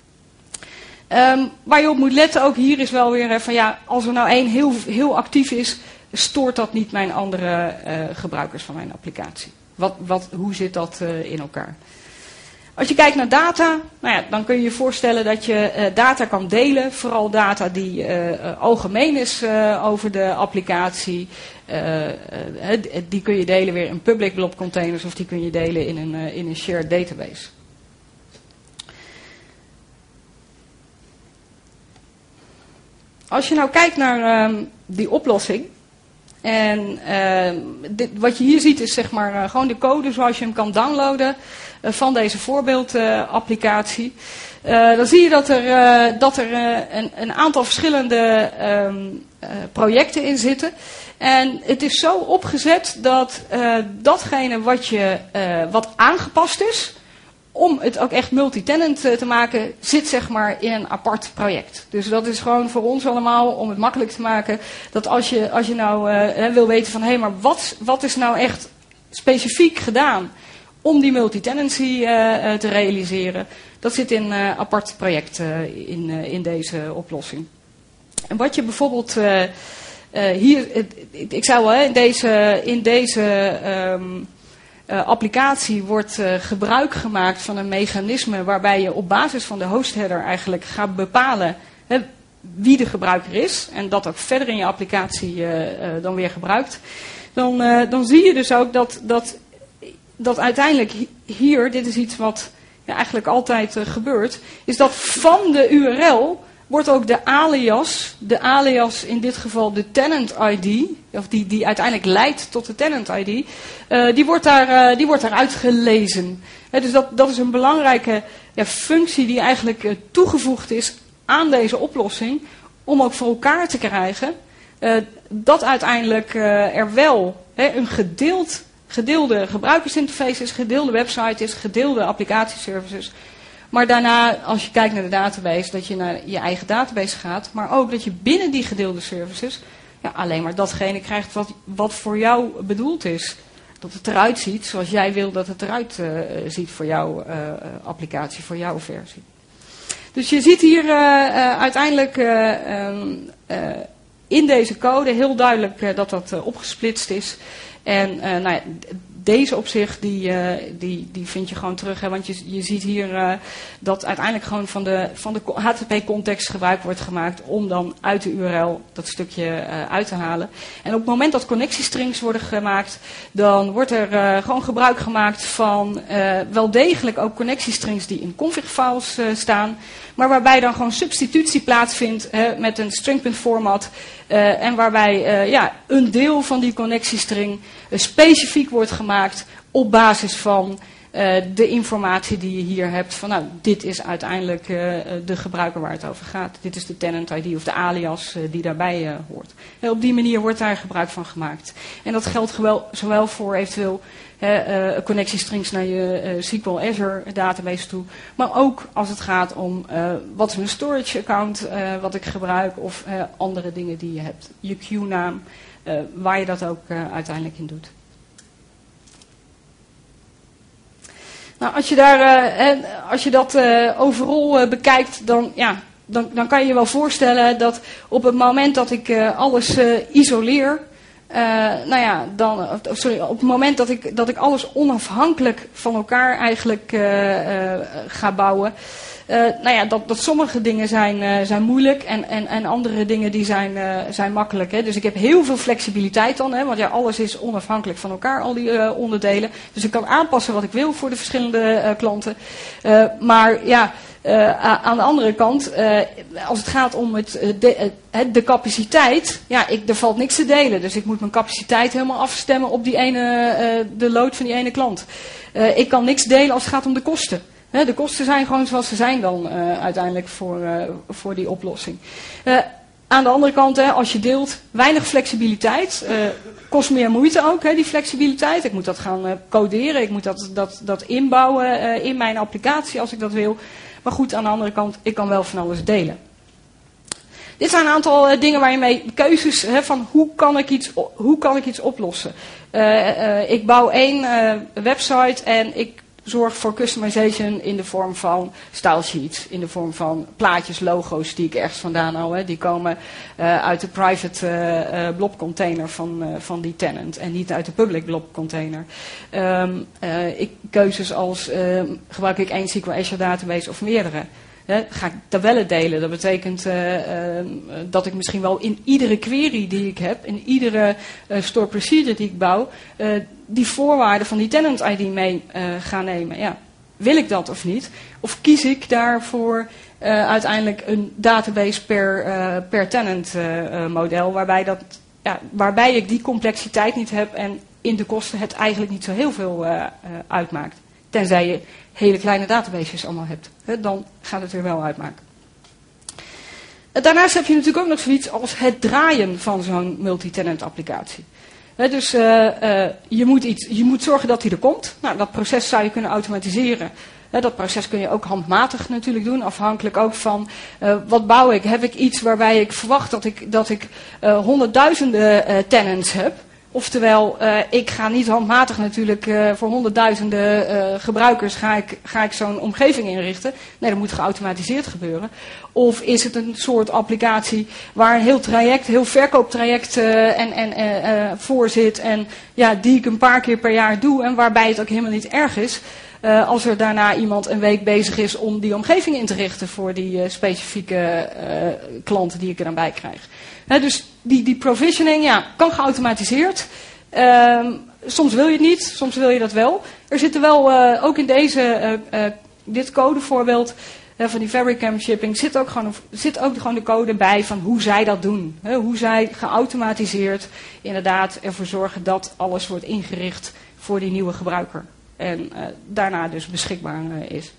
Waar je op moet letten ook hier is wel weer van ja, als er nou 1 heel actief is, stoort dat niet mijn andere gebruikers van mijn applicatie. Hoe zit dat in elkaar? Als je kijkt naar data, nou ja, dan kun je je voorstellen dat je data kan delen. Vooral data die algemeen is over de applicatie. Die kun je delen weer in public blob containers of die kun je delen in een shared database. Als je nou kijkt naar die oplossing. En wat je hier ziet is zeg maar gewoon de code zoals je hem kan downloaden van deze voorbeeldapplicatie. Dan zie je dat er een aantal verschillende projecten in zitten. En het is zo opgezet dat datgene wat aangepast is, om het ook echt multi-tenant te maken, zit zeg maar in een apart project. Dus dat is gewoon voor ons allemaal om het makkelijk te maken. Dat als je nou wil weten van hé, maar wat is nou echt specifiek gedaan om die multi-tenancy te realiseren. Dat zit in een apart project in deze oplossing. En wat je bijvoorbeeld hier, ik zou wel in deze applicatie wordt gebruik gemaakt van een mechanisme waarbij je op basis van de hostheader eigenlijk gaat bepalen wie de gebruiker is. En dat ook verder in je applicatie dan weer gebruikt. Dan zie je dus ook dat uiteindelijk hier, dit is iets wat ja, eigenlijk altijd gebeurt, is dat van de URL wordt ook de alias in dit geval de tenant ID, of die uiteindelijk leidt tot de tenant ID, die wordt daaruit gelezen. Dus dat is een belangrijke functie die eigenlijk toegevoegd is aan deze oplossing, om ook voor elkaar te krijgen dat uiteindelijk er wel een gedeelde gebruikersinterface is, gedeelde website is, gedeelde applicatieservices, Maar daarna, als je kijkt naar de database, dat je naar je eigen database gaat. Maar ook dat je binnen die gedeelde services alleen maar datgene krijgt wat voor jou bedoeld is. Dat het eruit ziet zoals jij wil dat het eruit ziet voor jouw applicatie, voor jouw versie. Dus je ziet hier uiteindelijk in deze code heel duidelijk dat dat opgesplitst is. En deze op zich, die vind je gewoon terug. Hè, want je ziet hier dat uiteindelijk gewoon van de HTTP-context gebruik wordt gemaakt om dan uit de URL dat stukje uit te halen. En op het moment dat connectiestrings worden gemaakt, dan wordt er gewoon gebruik gemaakt van wel degelijk ook connectiestrings die in config-files staan. Maar waarbij dan gewoon substitutie plaatsvindt met een string.format. En waarbij een deel van die connectiestring specifiek wordt gemaakt op basis van de informatie die je hier hebt. Van dit is uiteindelijk de gebruiker waar het over gaat. Dit is de tenant ID of de alias die daarbij hoort. Op die manier wordt daar gebruik van gemaakt. En dat geldt zowel voor eventueel connectiestrings naar je SQL Azure database toe. Maar ook als het gaat om wat is mijn storage account wat ik gebruik. Of andere dingen die je hebt. Je queue-naam, waar je dat ook uiteindelijk in doet. Nou, als je dat overal bekijkt, dan kan je je wel voorstellen dat op het moment dat ik alles isoleer, op het moment dat ik alles onafhankelijk van elkaar eigenlijk ga bouwen, dat sommige dingen zijn moeilijk en andere dingen die zijn makkelijk. Hè. Dus ik heb heel veel flexibiliteit dan, want alles is onafhankelijk van elkaar, al die onderdelen. Dus ik kan aanpassen wat ik wil voor de verschillende klanten. Aan de andere kant, als het gaat om de capaciteit, er valt niks te delen. Dus ik moet mijn capaciteit helemaal afstemmen op de load van die ene klant. Ik kan niks delen als het gaat om de kosten. De kosten zijn gewoon zoals ze zijn dan uiteindelijk voor die oplossing. Aan de andere kant, als je deelt, weinig flexibiliteit. Kost meer moeite ook, die flexibiliteit. Ik moet dat gaan coderen, ik moet dat inbouwen in mijn applicatie als ik dat wil. Maar goed, aan de andere kant, ik kan wel van alles delen. Dit zijn een aantal dingen waar je mee keuzes van hoe kan ik iets oplossen. Ik bouw één website en ik zorg voor customization in de vorm van style sheets, in de vorm van plaatjes, logo's die ik ergens vandaan hou. Die komen uit de private blob container van die tenant en niet uit de public blob container. Keuzes als gebruik ik één SQL Azure database of meerdere. Ga ik tabellen delen. Dat betekent dat ik misschien wel in iedere query die ik heb, in iedere store procedure die ik bouw, die voorwaarden van die tenant ID mee ga nemen. Ja, wil ik dat of niet? Of kies ik daarvoor uiteindelijk een database per tenant model, waarbij ik die complexiteit niet heb en in de kosten het eigenlijk niet zo heel veel uitmaakt. Tenzij je hele kleine databases allemaal hebt. Dan gaat het er wel uitmaken. Daarnaast heb je natuurlijk ook nog zoiets als het draaien van zo'n multi-tenant applicatie. Dus je moet zorgen dat die er komt. Nou, dat proces zou je kunnen automatiseren. Dat proces kun je ook handmatig natuurlijk doen. Afhankelijk ook van wat bouw ik. Heb ik iets waarbij ik verwacht dat ik honderdduizenden tenants heb. Oftewel, ik ga niet handmatig natuurlijk voor honderdduizenden gebruikers ga ik zo'n omgeving inrichten. Nee, dat moet geautomatiseerd gebeuren. Of is het een soort applicatie waar een heel verkooptraject voor zit. En die ik een paar keer per jaar doe en waarbij het ook helemaal niet erg is. Als er daarna iemand een week bezig is om die omgeving in te richten voor die specifieke klanten die ik er dan bij krijg. Dus die provisioning kan geautomatiseerd. Soms wil je het niet, soms wil je dat wel. Er zitten wel, ook in dit codevoorbeeld van die Fabricam shipping, zit ook gewoon de code bij van hoe zij dat doen. Hoe zij geautomatiseerd inderdaad ervoor zorgen dat alles wordt ingericht voor die nieuwe gebruiker. En daarna dus beschikbaar is.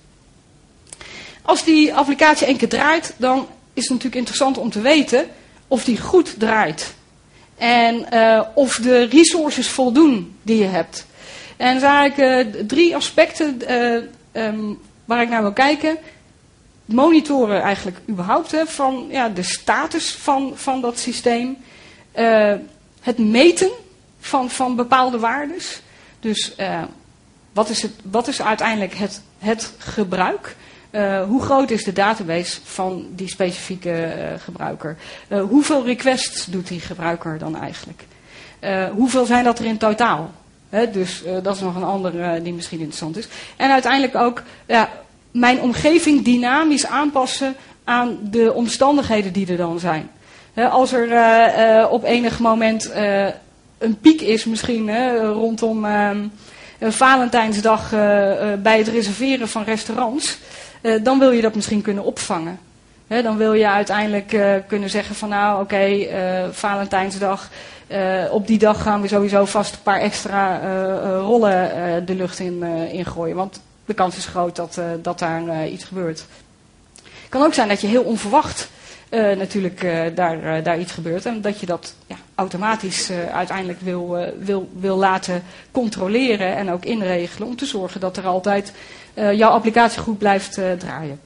Als die applicatie één keer draait, dan is het natuurlijk interessant om te weten of die goed draait. En of de resources voldoen die je hebt. En er zijn eigenlijk 3 aspecten waar ik naar wil kijken, monitoren eigenlijk überhaupt van de status van dat systeem. Het meten van bepaalde waardes. Dus wat is uiteindelijk het gebruik? Hoe groot is de database van die specifieke gebruiker? Hoeveel requests doet die gebruiker dan eigenlijk? Hoeveel zijn dat er in totaal? Dus dat is nog een andere die misschien interessant is. En uiteindelijk ook mijn omgeving dynamisch aanpassen aan de omstandigheden die er dan zijn. Als er op enig moment een piek is misschien rondom Valentijnsdag bij het reserveren van restaurants, dan wil je dat misschien kunnen opvangen. Dan wil je uiteindelijk kunnen zeggen van Valentijnsdag, op die dag gaan we sowieso vast een paar extra rollen de lucht in gooien. Want de kans is groot dat daar iets gebeurt. Het kan ook zijn dat je heel onverwacht natuurlijk daar iets gebeurt. En dat je dat automatisch uiteindelijk wil laten controleren en ook inregelen. Om te zorgen dat er altijd jouw applicatie goed blijft draaien.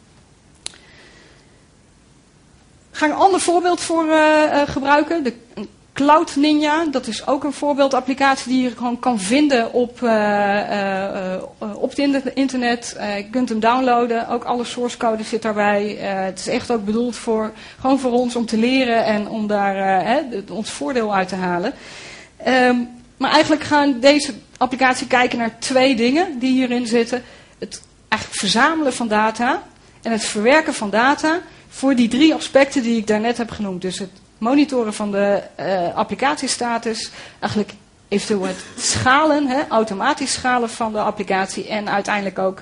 Ik ga een ander voorbeeld voor gebruiken. De Cloud Ninja, dat is ook een voorbeeldapplicatie die je gewoon kan vinden op het internet. Je kunt hem downloaden, ook alle source code zit daarbij. Het is echt ook bedoeld voor ons om te leren en om daar ons voordeel uit te halen. Maar eigenlijk gaan deze applicatie kijken naar 2 dingen die hierin zitten. Het eigenlijk verzamelen van data en het verwerken van data voor die 3 aspecten die ik daarnet heb genoemd. Dus het monitoren van de applicatiestatus, eigenlijk eventueel het schalen, automatisch schalen van de applicatie en uiteindelijk ook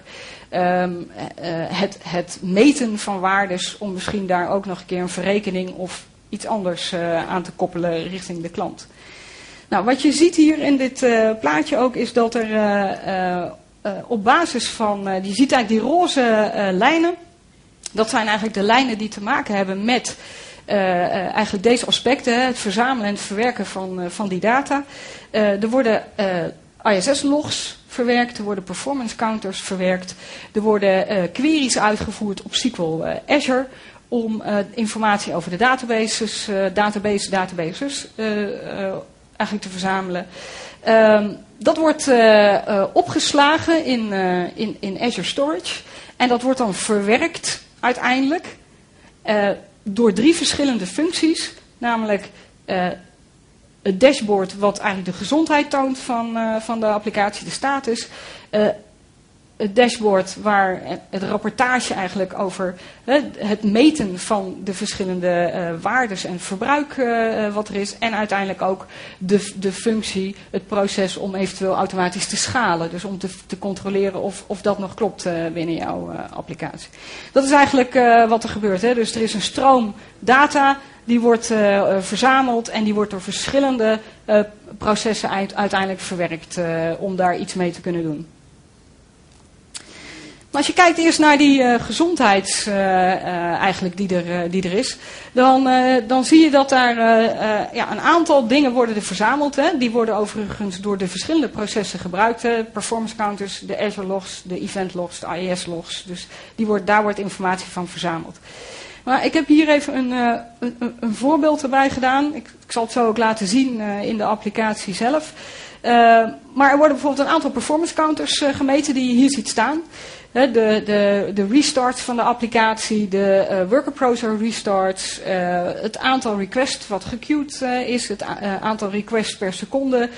het meten van waardes om misschien daar ook nog een keer een verrekening of iets anders aan te koppelen richting de klant. Nou, wat je ziet hier in dit plaatje ook is dat er op basis van, je ziet eigenlijk die roze lijnen, dat zijn eigenlijk de lijnen die te maken hebben met eigenlijk deze aspecten, het verzamelen en het verwerken van die data. Er worden ISS-logs verwerkt, er worden performance counters verwerkt, er worden queries uitgevoerd op SQL Azure om informatie over de databases eigenlijk te verzamelen. Dat wordt opgeslagen in Azure Storage en dat wordt dan verwerkt uiteindelijk door 3 verschillende functies, namelijk het dashboard wat eigenlijk de gezondheid toont van de applicatie, de status. Het dashboard waar het rapportage eigenlijk over het meten van de verschillende waardes en verbruik wat er is. En uiteindelijk ook de functie, het proces om eventueel automatisch te schalen. Dus om te controleren of dat nog klopt binnen jouw applicatie. Dat is eigenlijk wat er gebeurt. Dus er is een stroom data, die wordt verzameld en die wordt door verschillende processen uiteindelijk verwerkt om daar iets mee te kunnen doen. Maar als je kijkt eerst naar die gezondheids eigenlijk die er is, dan zie je dat daar een aantal dingen worden er verzameld. Hè. Die worden overigens door de verschillende processen gebruikt. Performance counters, de Azure logs, de event logs, de IIS logs. Dus daar wordt informatie van verzameld. Maar ik heb hier even een voorbeeld erbij gedaan. Ik zal het zo ook laten zien in de applicatie zelf. Maar er worden bijvoorbeeld een aantal performance counters gemeten die je hier ziet staan. De restarts van de applicatie, de worker processor restarts, het aantal requests wat gequeued is, het aantal requests per seconde,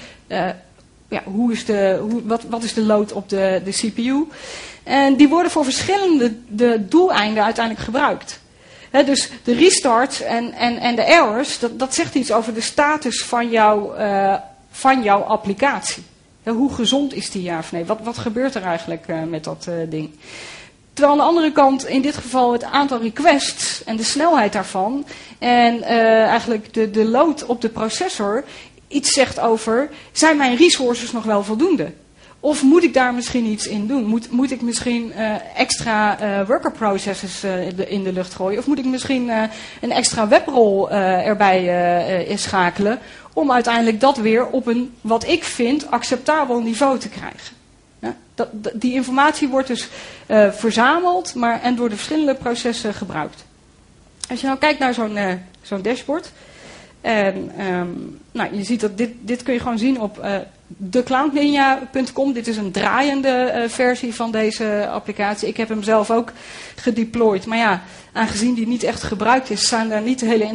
wat is de load op de CPU. En die worden voor verschillende doeleinden uiteindelijk gebruikt. Dus de restarts en de errors, dat zegt iets over de status van jouw applicatie. Hoe gezond is die ja of nee? Wat gebeurt er eigenlijk met dat ding? Terwijl aan de andere kant in dit geval het aantal requests en de snelheid daarvan en eigenlijk de load op de processor iets zegt over, zijn mijn resources nog wel voldoende? Of moet ik daar misschien iets in doen? Moet ik misschien extra worker processes in de lucht gooien? Of moet ik misschien een extra webrol erbij inschakelen om uiteindelijk dat weer op een, wat ik vind, acceptabel niveau te krijgen? Ja, die informatie wordt dus verzameld en door de verschillende processen gebruikt. Als je nou kijkt naar zo'n dashboard. En je ziet dat dit kun je gewoon zien op thecloudninja.com. Dit is een draaiende versie van deze applicatie. Ik heb hem zelf ook gedeployed. Maar ja, aangezien die niet echt gebruikt is, zijn er niet hele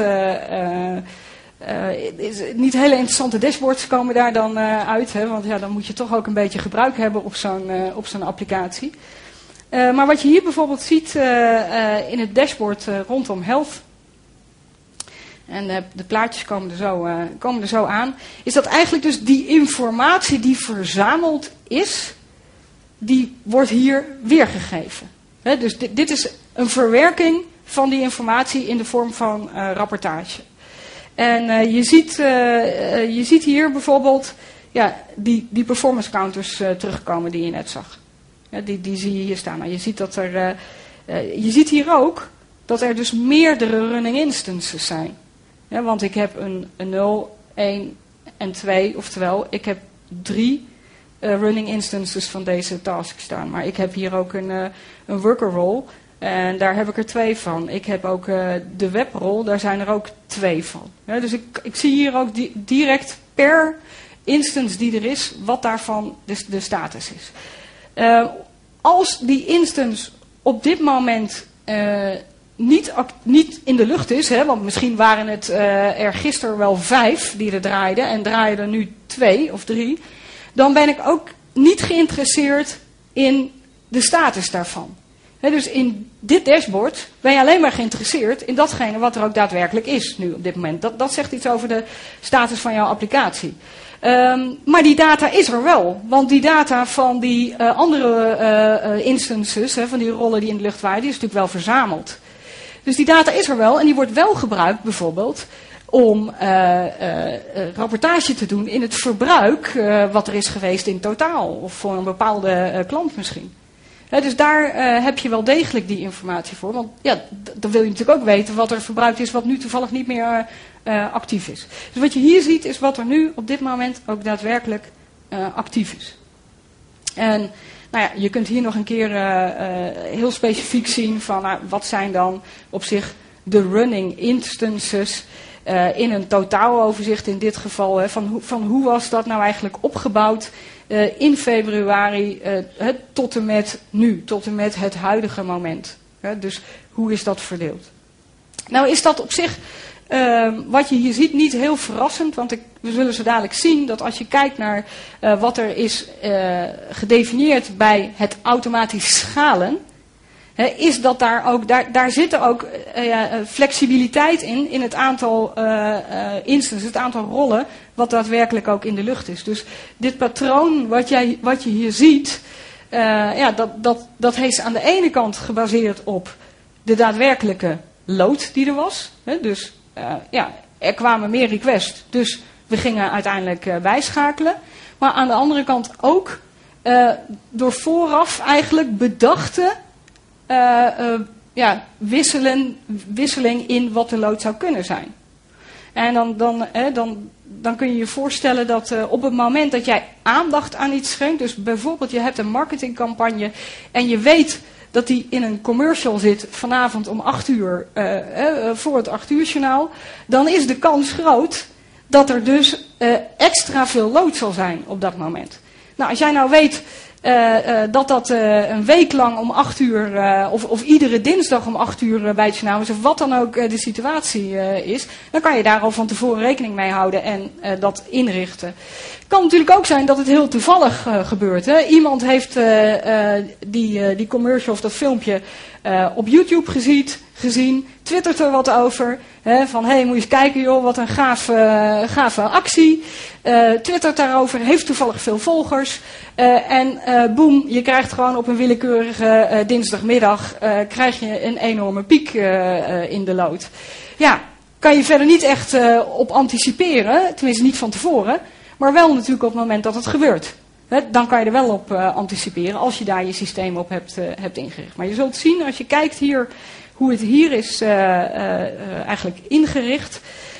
interessante dashboards komen daar dan uit. Hè? Want ja, dan moet je toch ook een beetje gebruik hebben op zo'n applicatie. Maar wat je hier bijvoorbeeld ziet in het dashboard rondom Health, en de plaatjes komen er zo aan, is dat eigenlijk dus die informatie die verzameld is, die wordt hier weergegeven. Dus dit is een verwerking van die informatie in de vorm van rapportage. En je ziet hier bijvoorbeeld die performance counters terugkomen die je net zag. Ja, die zie je hier staan. Nou, je ziet hier ook dat er dus meerdere running instances zijn. Ja, want ik heb een 0, 1 en 2, oftewel ik heb 3 running instances van deze task staan. Maar ik heb hier ook een worker role en daar heb ik er 2 van. Ik heb ook de web role, daar zijn er ook 2 van. Ja, dus ik zie hier ook direct per instance die er is, wat daarvan de status is. Als die instance op dit moment niet in de lucht is, hè, want misschien waren het er gisteren wel 5 die er draaiden en draaien er nu 2 of 3, dan ben ik ook niet geïnteresseerd in de status daarvan. Hè, dus in dit dashboard ben je alleen maar geïnteresseerd in datgene wat er ook daadwerkelijk is nu op dit moment. Dat zegt iets over de status van jouw applicatie. Maar die data is er wel. Want die data van die andere instances, van die rollen die in de lucht waren, die is natuurlijk wel verzameld. Dus die data is er wel en die wordt wel gebruikt bijvoorbeeld om rapportage te doen in het verbruik wat er is geweest in totaal. Of voor een bepaalde klant misschien. Dus daar heb je wel degelijk die informatie voor. Want ja, dan wil je natuurlijk ook weten wat er verbruikt is wat nu toevallig niet meer actief is. Dus wat je hier ziet is wat er nu op dit moment ook daadwerkelijk actief is. En nou ja, je kunt hier nog een keer heel specifiek zien van wat zijn dan op zich de running instances in een totaaloverzicht in dit geval. Van hoe was dat nou eigenlijk opgebouwd in februari tot en met nu, tot en met het huidige moment. Dus hoe is dat verdeeld? Nou is dat op zich, wat je hier ziet, niet heel verrassend. Want we zullen zo dadelijk zien dat als je kijkt naar wat er is gedefinieerd bij het automatisch schalen, is dat daar zit ook flexibiliteit in het aantal instances, het aantal rollen, wat daadwerkelijk ook in de lucht is. Dus dit patroon wat je hier ziet, dat is aan de ene kant gebaseerd op de daadwerkelijke load die er was. Dus er kwamen meer requests, dus we gingen uiteindelijk bijschakelen. Maar aan de andere kant ook door vooraf eigenlijk bedachte wisseling in wat de load zou kunnen zijn. En dan kun je je voorstellen dat op het moment dat jij aandacht aan iets schenkt, dus bijvoorbeeld je hebt een marketingcampagne en je weet dat die in een commercial zit vanavond om 8 uur voor het 8 uur journaal, dan is de kans groot dat er dus extra veel load zal zijn op dat moment. Nou, als jij nou weet dat een week lang om 8 uur, of iedere dinsdag om 8 uur bij het journaal is, of wat dan ook de situatie is, dan kan je daar al van tevoren rekening mee houden en dat inrichten. Het kan natuurlijk ook zijn dat het heel toevallig gebeurt. Hè? Iemand heeft die commercial of dat filmpje op YouTube gezien, twittert er wat over. Van, moet je eens kijken joh, wat een gave actie. Twittert daarover, heeft toevallig veel volgers. En boem, je krijgt gewoon op een willekeurige dinsdagmiddag krijg je een enorme piek in de load. Ja, kan je verder niet echt op anticiperen, tenminste niet van tevoren. Maar wel natuurlijk op het moment dat het gebeurt. Dan kan je er wel op anticiperen als je daar je systeem op hebt ingericht. Maar je zult zien als je kijkt hier hoe het hier is eigenlijk ingericht.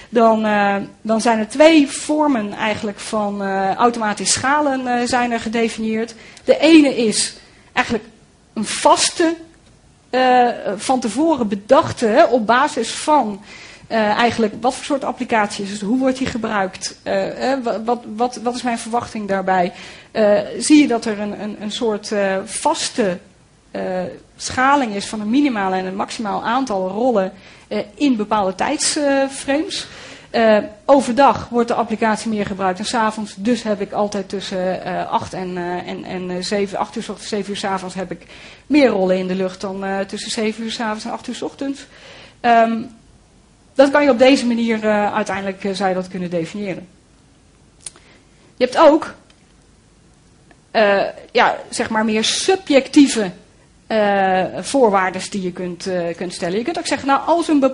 dan zijn er 2 vormen eigenlijk van automatisch schalen zijn er gedefinieerd. De ene is eigenlijk een vaste, van tevoren bedachte, op basis van eigenlijk wat voor soort applicatie is het, hoe wordt die gebruikt, wat is mijn verwachting daarbij. Zie je dat er een soort vaste schaling is van een minimaal en een maximaal aantal rollen in bepaalde tijdsframes. Overdag wordt de applicatie meer gebruikt dan 's avonds. Dus heb ik altijd tussen 8 en 7, 8 uur 's ochtends, 7 uur 's avonds heb ik meer rollen in de lucht dan tussen 7 uur 's avonds en 8 uur 's ochtends. Dat kan je op deze manier uiteindelijk zou je dat kunnen definiëren. Je hebt ook zeg maar meer subjectieve voorwaarden die je kunt stellen. Je kunt ook zeggen, nou,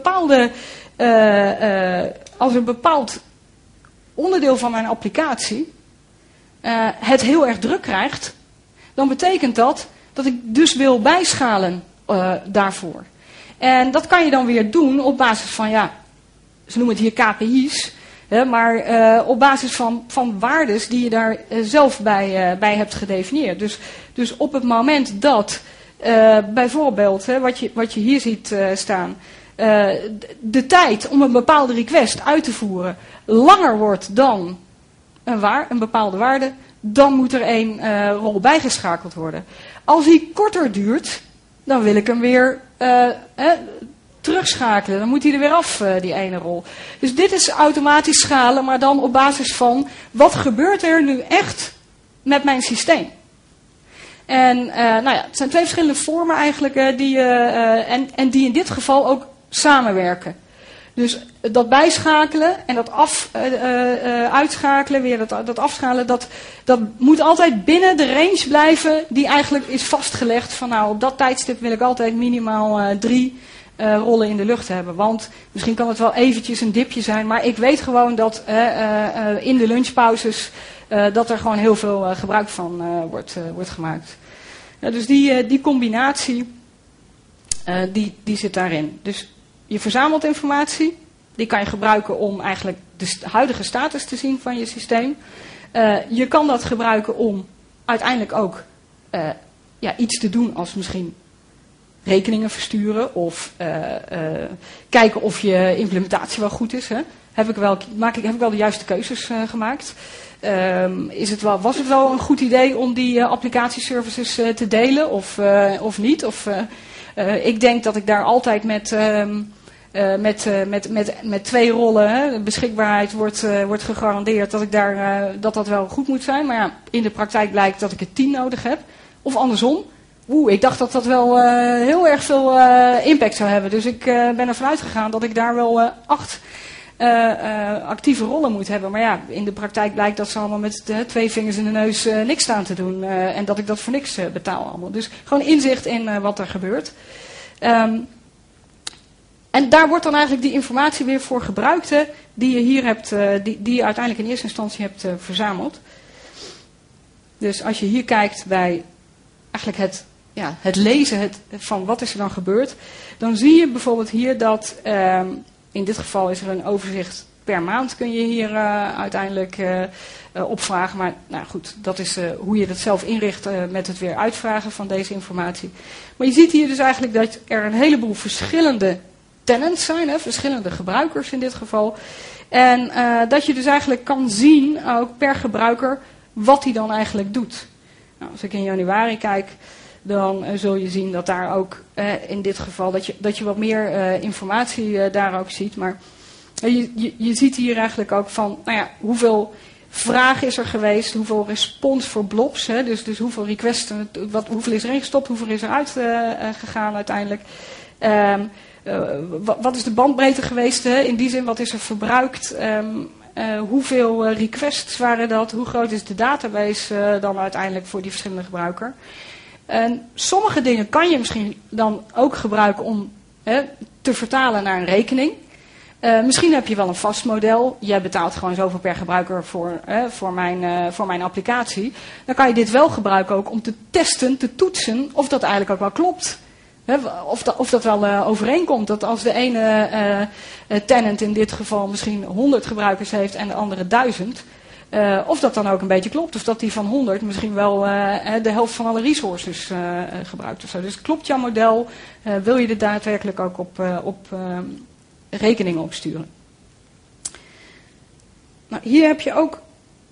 als een bepaald onderdeel van mijn applicatie het heel erg druk krijgt, dan betekent dat ik dus wil bijschalen daarvoor. En dat kan je dan weer doen op basis van, ze noemen het hier KPI's, maar op basis van waardes die je daar zelf bij hebt gedefinieerd. Dus op het moment dat bijvoorbeeld, wat je hier ziet staan, de tijd om een bepaalde request uit te voeren langer wordt dan een bepaalde waarde, dan moet er 1 rol bijgeschakeld worden. Als die korter duurt, dan wil ik hem weer terugschakelen. Dan moet hij er weer af, die ene rol. Dus dit is automatisch schalen, maar dan op basis van wat gebeurt er nu echt met mijn systeem. En het zijn 2 verschillende vormen eigenlijk die in dit geval ook samenwerken. Dus dat bijschakelen en dat uitschakelen, weer dat afschalen, dat moet altijd binnen de range blijven die eigenlijk is vastgelegd van op dat tijdstip wil ik altijd minimaal 3 rollen in de lucht hebben. Want misschien kan het wel eventjes een dipje zijn, maar ik weet gewoon dat in de lunchpauzes dat er gewoon heel veel gebruik van wordt gemaakt. Dus die combinatie, die zit daarin. Dus je verzamelt informatie, die kan je gebruiken om eigenlijk de huidige status te zien van je systeem. Je kan dat gebruiken om uiteindelijk ook iets te doen als misschien rekeningen versturen of kijken of je implementatie wel goed is. Hè? Heb ik wel de juiste keuzes gemaakt? Was het wel een goed idee om die applicatieservices te delen of niet? Ik denk dat ik daar altijd met 2 rollen, beschikbaarheid wordt gegarandeerd, dat wel goed moet zijn. Maar in de praktijk blijkt dat ik er 10 nodig heb. Of andersom. Ik dacht dat dat wel heel erg veel impact zou hebben. Dus ik ben ervan uitgegaan dat ik daar wel 8 actieve rollen moet hebben. Maar in de praktijk blijkt dat ze allemaal met 2 vingers in de neus niks staan te doen. En dat ik dat voor niks betaal allemaal. Dus gewoon inzicht in wat er gebeurt. En daar wordt dan eigenlijk die informatie weer voor gebruikt, die je hier hebt, die je uiteindelijk in eerste instantie hebt verzameld. Dus als je hier kijkt bij eigenlijk het lezen van wat is er dan gebeurd, dan zie je bijvoorbeeld hier dat, in dit geval is er een overzicht per maand kun je hier uiteindelijk opvragen. Maar goed, dat is hoe je dat zelf inricht met het weer uitvragen van deze informatie. Maar je ziet hier dus eigenlijk dat er een heleboel verschillende tenants zijn, verschillende gebruikers in dit geval. En dat je dus eigenlijk kan zien, ook per gebruiker, wat hij dan eigenlijk doet. Nou, als ik in januari kijk, dan zul je zien dat daar ook in dit geval, dat je wat meer informatie daar ook ziet. Maar je ziet hier eigenlijk ook van, hoeveel vraag is er geweest, hoeveel respons voor blobs, dus hoeveel requesten, hoeveel is erin gestopt, hoeveel is eruit gegaan uiteindelijk. Wat is de bandbreedte geweest, in die zin, wat is er verbruikt, hoeveel requests waren dat, hoe groot is de database dan uiteindelijk voor die verschillende gebruiker. En sommige dingen kan je misschien dan ook gebruiken om te vertalen naar een rekening. Misschien heb je wel een vast model. Jij betaalt gewoon zoveel per gebruiker voor mijn applicatie. Dan kan je dit wel gebruiken ook om te testen, te toetsen of dat eigenlijk ook wel klopt. Of dat wel overeenkomt. Dat als de ene tenant in dit geval misschien 100 gebruikers heeft en de andere 1000. Of dat dan ook een beetje klopt. Of dat die van 100 misschien wel de helft van alle resources gebruikt. Of zo. Dus klopt jouw model? Wil je er daadwerkelijk ook op rekeningen op sturen? Nou, hier heb je ook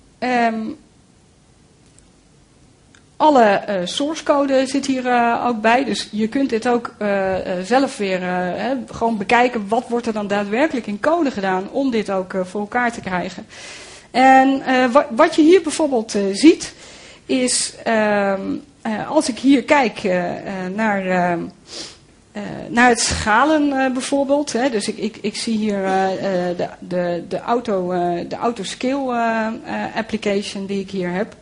alle source code zit hier ook bij. Dus je kunt dit ook zelf weer gewoon bekijken. Wat wordt er dan daadwerkelijk in code gedaan om dit ook voor elkaar te krijgen. En wat je hier bijvoorbeeld ziet is, als ik hier kijk naar het schalen bijvoorbeeld. Dus ik zie hier de autoscale application die ik hier heb.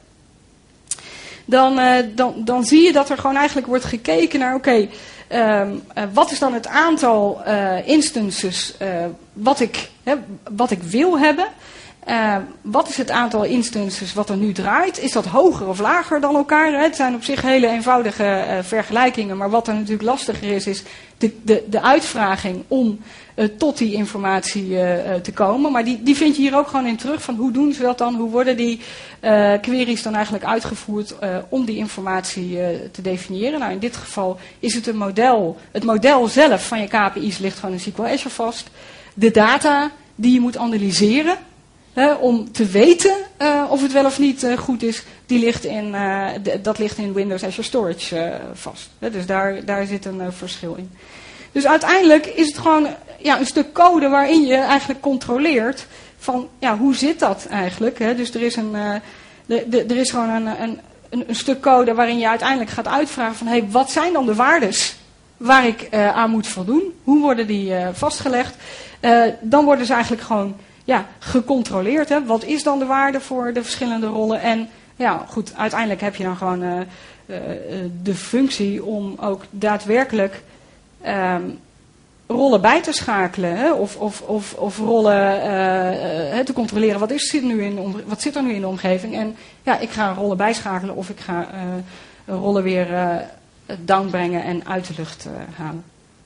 Dan zie je dat er gewoon eigenlijk wordt gekeken naar, oké, wat is dan het aantal instances wat ik wil hebben? Wat is het aantal instances wat er nu draait? Is dat hoger of lager dan elkaar? Het zijn op zich hele eenvoudige vergelijkingen. Maar wat er natuurlijk lastiger is de uitvraging om tot die informatie te komen. Maar die vind je hier ook gewoon in terug. Van hoe doen ze dat dan? Hoe worden die queries dan eigenlijk uitgevoerd om die informatie te definiëren? Nou, in dit geval is het een model. Het model zelf van je KPI's ligt gewoon in SQL Azure vast. De data die je moet analyseren, om te weten of het wel of niet goed is, dat ligt in Windows Azure Storage vast. Dus daar zit een verschil in. Dus uiteindelijk is het gewoon een stuk code waarin je eigenlijk controleert van hoe zit dat eigenlijk. Dus er is gewoon een stuk code waarin je uiteindelijk gaat uitvragen van wat zijn dan de waardes waar ik aan moet voldoen? Hoe worden die vastgelegd? Dan worden ze eigenlijk gewoon gecontroleerd. Wat is dan de waarde voor de verschillende rollen? En goed, uiteindelijk heb je dan gewoon de functie om ook daadwerkelijk rollen bij te schakelen. Of rollen te controleren. Wat zit er nu in de omgeving? En ik ga rollen bijschakelen of ik ga rollen weer downbrengen en uit de lucht halen.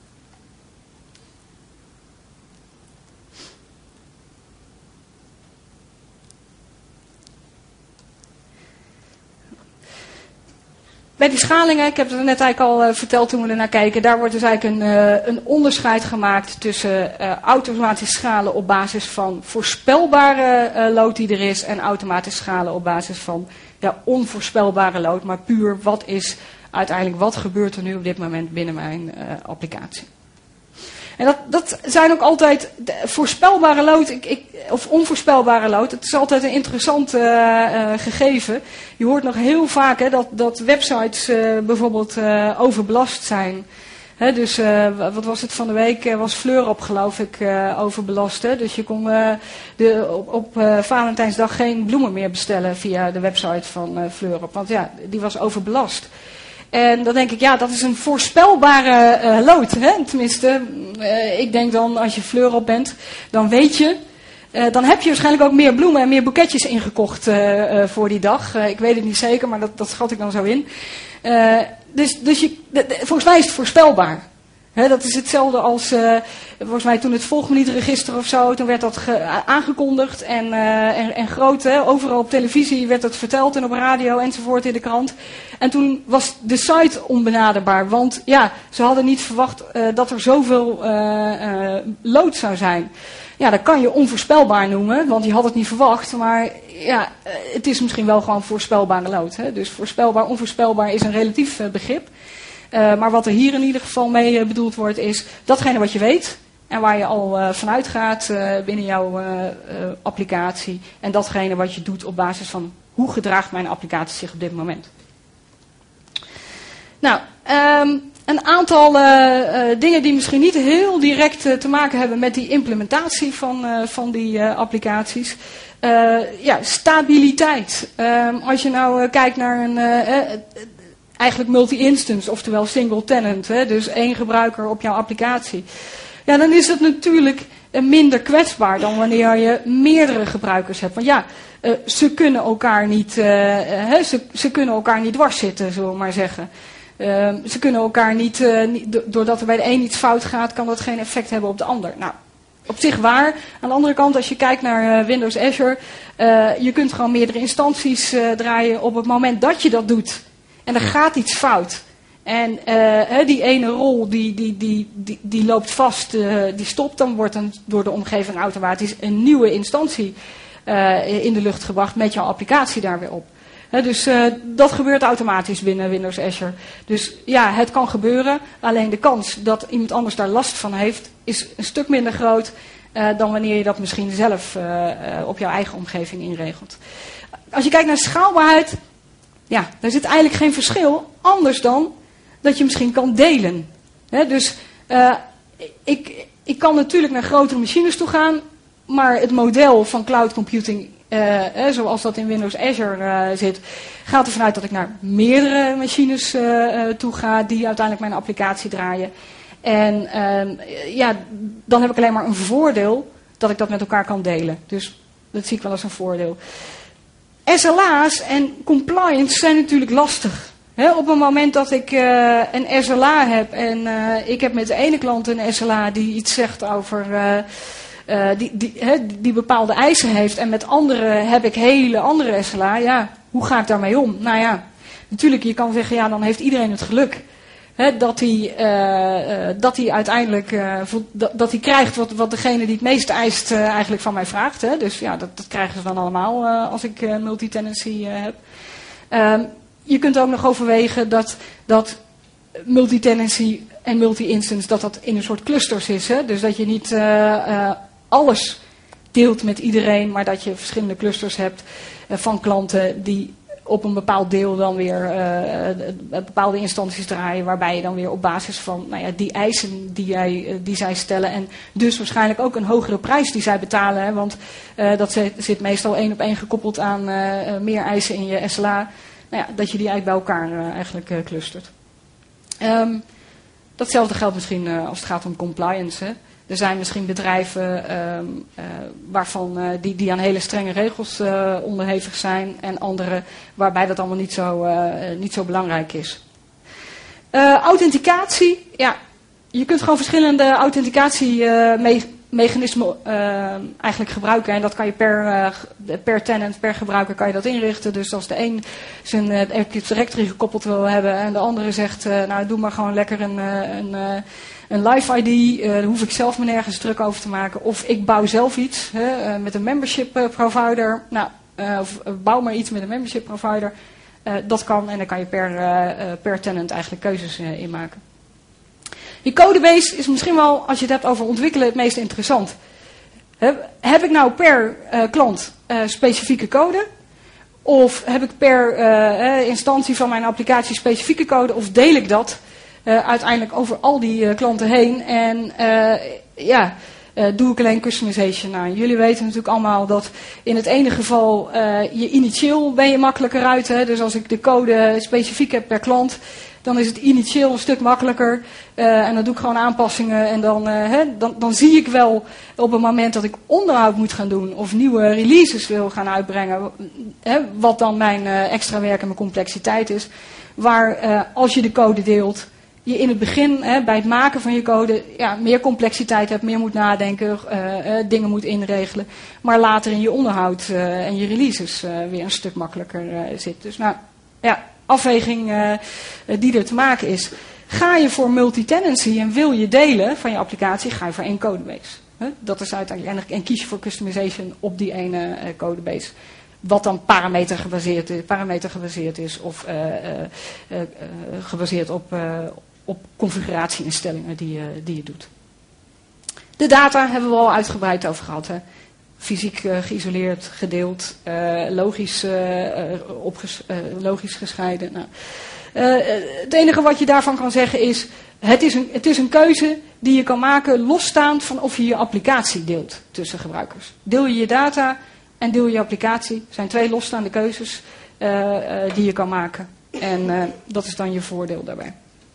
Bij die schalingen, ik heb het net eigenlijk al verteld toen we ernaar kijken, daar wordt dus eigenlijk een onderscheid gemaakt tussen automatisch schalen op basis van voorspelbare load die er is en automatisch schalen op basis van onvoorspelbare load, maar puur wat gebeurt er nu op dit moment binnen mijn applicatie. En dat zijn ook altijd voorspelbare load of onvoorspelbare load. Het is altijd een interessant gegeven. Je hoort nog heel vaak dat websites bijvoorbeeld overbelast zijn. Dus wat was het van de week? Was Fleurop geloof ik overbelast. Dus je kon op Valentijnsdag geen bloemen meer bestellen via de website van Fleurop. Want die was overbelast. En dan denk ik, dat is een voorspelbare load. Tenminste, ik denk dan als je Fleurop bent, dan weet je, dan heb je waarschijnlijk ook meer bloemen en meer boeketjes ingekocht voor die dag. Ik weet het niet zeker, maar dat schat ik dan zo in. Dus volgens mij is het voorspelbaar. Dat is hetzelfde als, volgens mij toen het volgminuutregister of zo, toen werd dat aangekondigd en groot, overal op televisie werd het verteld en op radio enzovoort in de krant. En toen was de site onbenaderbaar, want ze hadden niet verwacht dat er zoveel load zou zijn. Dat kan je onvoorspelbaar noemen, want die had het niet verwacht, maar het is misschien wel gewoon voorspelbare load. Dus voorspelbaar, onvoorspelbaar is een relatief begrip. Maar wat er hier in ieder geval mee bedoeld wordt is datgene wat je weet en waar je al vanuit gaat binnen jouw applicatie. En datgene wat je doet op basis van hoe gedraagt mijn applicatie zich op dit moment. Nou, een aantal dingen die misschien niet heel direct te maken hebben met die implementatie van die applicaties. Stabiliteit. Als je nou kijkt naar een eigenlijk multi-instance, oftewel single tenant, dus één gebruiker op jouw applicatie. Dan is het natuurlijk minder kwetsbaar dan wanneer je meerdere gebruikers hebt. Want ze kunnen elkaar niet, ze kunnen elkaar niet dwars zitten, zullen we maar zeggen. Ze kunnen elkaar niet, doordat er bij de een iets fout gaat, kan dat geen effect hebben op de ander. Nou, op zich waar. Aan de andere kant, als je kijkt naar Windows Azure, je kunt gewoon meerdere instanties draaien op het moment dat je dat doet. En er gaat iets fout. En die ene rol die loopt vast, die stopt, dan wordt dan door de omgeving automatisch een nieuwe instantie in de lucht gebracht met jouw applicatie daar weer op. Dus dat gebeurt automatisch binnen Windows Azure. Dus ja, het kan gebeuren. Alleen de kans dat iemand anders daar last van heeft, is een stuk minder groot dan wanneer je dat misschien zelf op jouw eigen omgeving inregelt. Als je kijkt naar schaalbaarheid, ja, daar zit eigenlijk geen verschil. Anders dan dat je misschien kan delen. Dus ik kan natuurlijk naar grotere machines toe gaan, maar het model van cloud computing, zoals dat in Windows Azure zit, gaat ervan uit dat ik naar meerdere machines toe ga die uiteindelijk mijn applicatie draaien. En dan heb ik alleen maar een voordeel dat ik dat met elkaar kan delen. Dus dat zie ik wel als een voordeel. SLA's en compliance zijn natuurlijk lastig. Op het moment dat ik een SLA heb en ik heb met de ene klant een SLA die iets zegt over die bepaalde eisen heeft en met andere heb ik hele andere SLA, ja, hoe ga ik daarmee om? Nou ja, natuurlijk je kan zeggen, ja, dan heeft iedereen het geluk dat hij uiteindelijk dat hij krijgt wat degene die het meest eist eigenlijk van mij vraagt. Dus ja, dat krijgen ze dan allemaal als ik multitenancy heb. Je kunt ook nog overwegen dat multitenancy en multi-instance dat in een soort clusters is. Dus dat je niet alles deelt met iedereen, maar dat je verschillende clusters hebt van klanten die op een bepaald deel dan weer bepaalde instanties draaien, waarbij je dan weer op basis van die eisen die zij stellen en dus waarschijnlijk ook een hogere prijs die zij betalen, want dat zit meestal 1 op 1 gekoppeld aan meer eisen in je SLA, dat je die eigenlijk bij elkaar eigenlijk clustert. Datzelfde geldt misschien als het gaat om compliance. Er zijn misschien bedrijven waarvan die aan hele strenge regels onderhevig zijn en andere waarbij dat allemaal niet zo belangrijk is. Authenticatie, ja, je kunt gewoon verschillende authenticatiemechanismen eigenlijk gebruiken en dat kan je per tenant, per gebruiker kan je dat inrichten. Dus als de een zijn Active Directory gekoppeld wil hebben en de andere zegt, nou doe maar gewoon lekker een live ID, daar hoef ik zelf me nergens druk over te maken. Of ik bouw zelf iets met een membership provider. Of bouw maar iets met een membership provider. Dat kan en dan kan je per tenant eigenlijk keuzes in maken. Die codebase is misschien wel, als je het hebt over ontwikkelen, het meest interessant. Heb ik nou per klant specifieke code? Of heb ik per instantie van mijn applicatie specifieke code? Of deel ik dat uiteindelijk over al die klanten heen en doe ik alleen customization. Nou, jullie weten natuurlijk allemaal dat in het ene geval je initieel ben je makkelijker uit. Dus als ik de code specifiek heb per klant, dan is het initieel een stuk makkelijker. En dan doe ik gewoon aanpassingen en dan zie ik wel op het moment dat ik onderhoud moet gaan doen of nieuwe releases wil gaan uitbrengen, wat dan mijn extra werk en mijn complexiteit is. Waar als je de code deelt, je in het begin bij het maken van je code meer complexiteit hebt, meer moet nadenken, dingen moet inregelen. Maar later in je onderhoud en je releases weer een stuk makkelijker zit. Dus afweging die er te maken is. Ga je voor multitenancy en wil je delen van je applicatie, ga je voor één codebase. Dat is uiteindelijk, en kies je voor customization op die ene codebase. Wat dan parameter gebaseerd is of gebaseerd op configuratieinstellingen die je doet. De data hebben we al uitgebreid over gehad. Fysiek geïsoleerd, gedeeld, logisch gescheiden. Nou. Het enige wat je daarvan kan zeggen is, het is een keuze die je kan maken losstaand van of je je applicatie deelt tussen gebruikers. Deel je je data en deel je applicatie. Zijn 2 losstaande keuzes die je kan maken. En dat is dan je voordeel daarbij.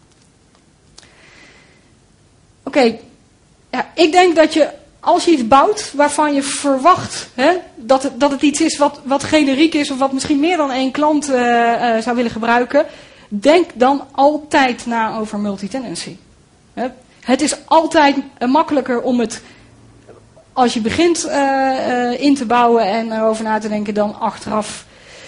Oké. Ja, ik denk dat je, als je iets bouwt waarvan je verwacht dat het iets is wat generiek is of wat misschien meer dan één klant zou willen gebruiken, denk dan altijd na over multitenancy. Het is altijd makkelijker om het, als je begint in te bouwen en erover na te denken, dan achteraf.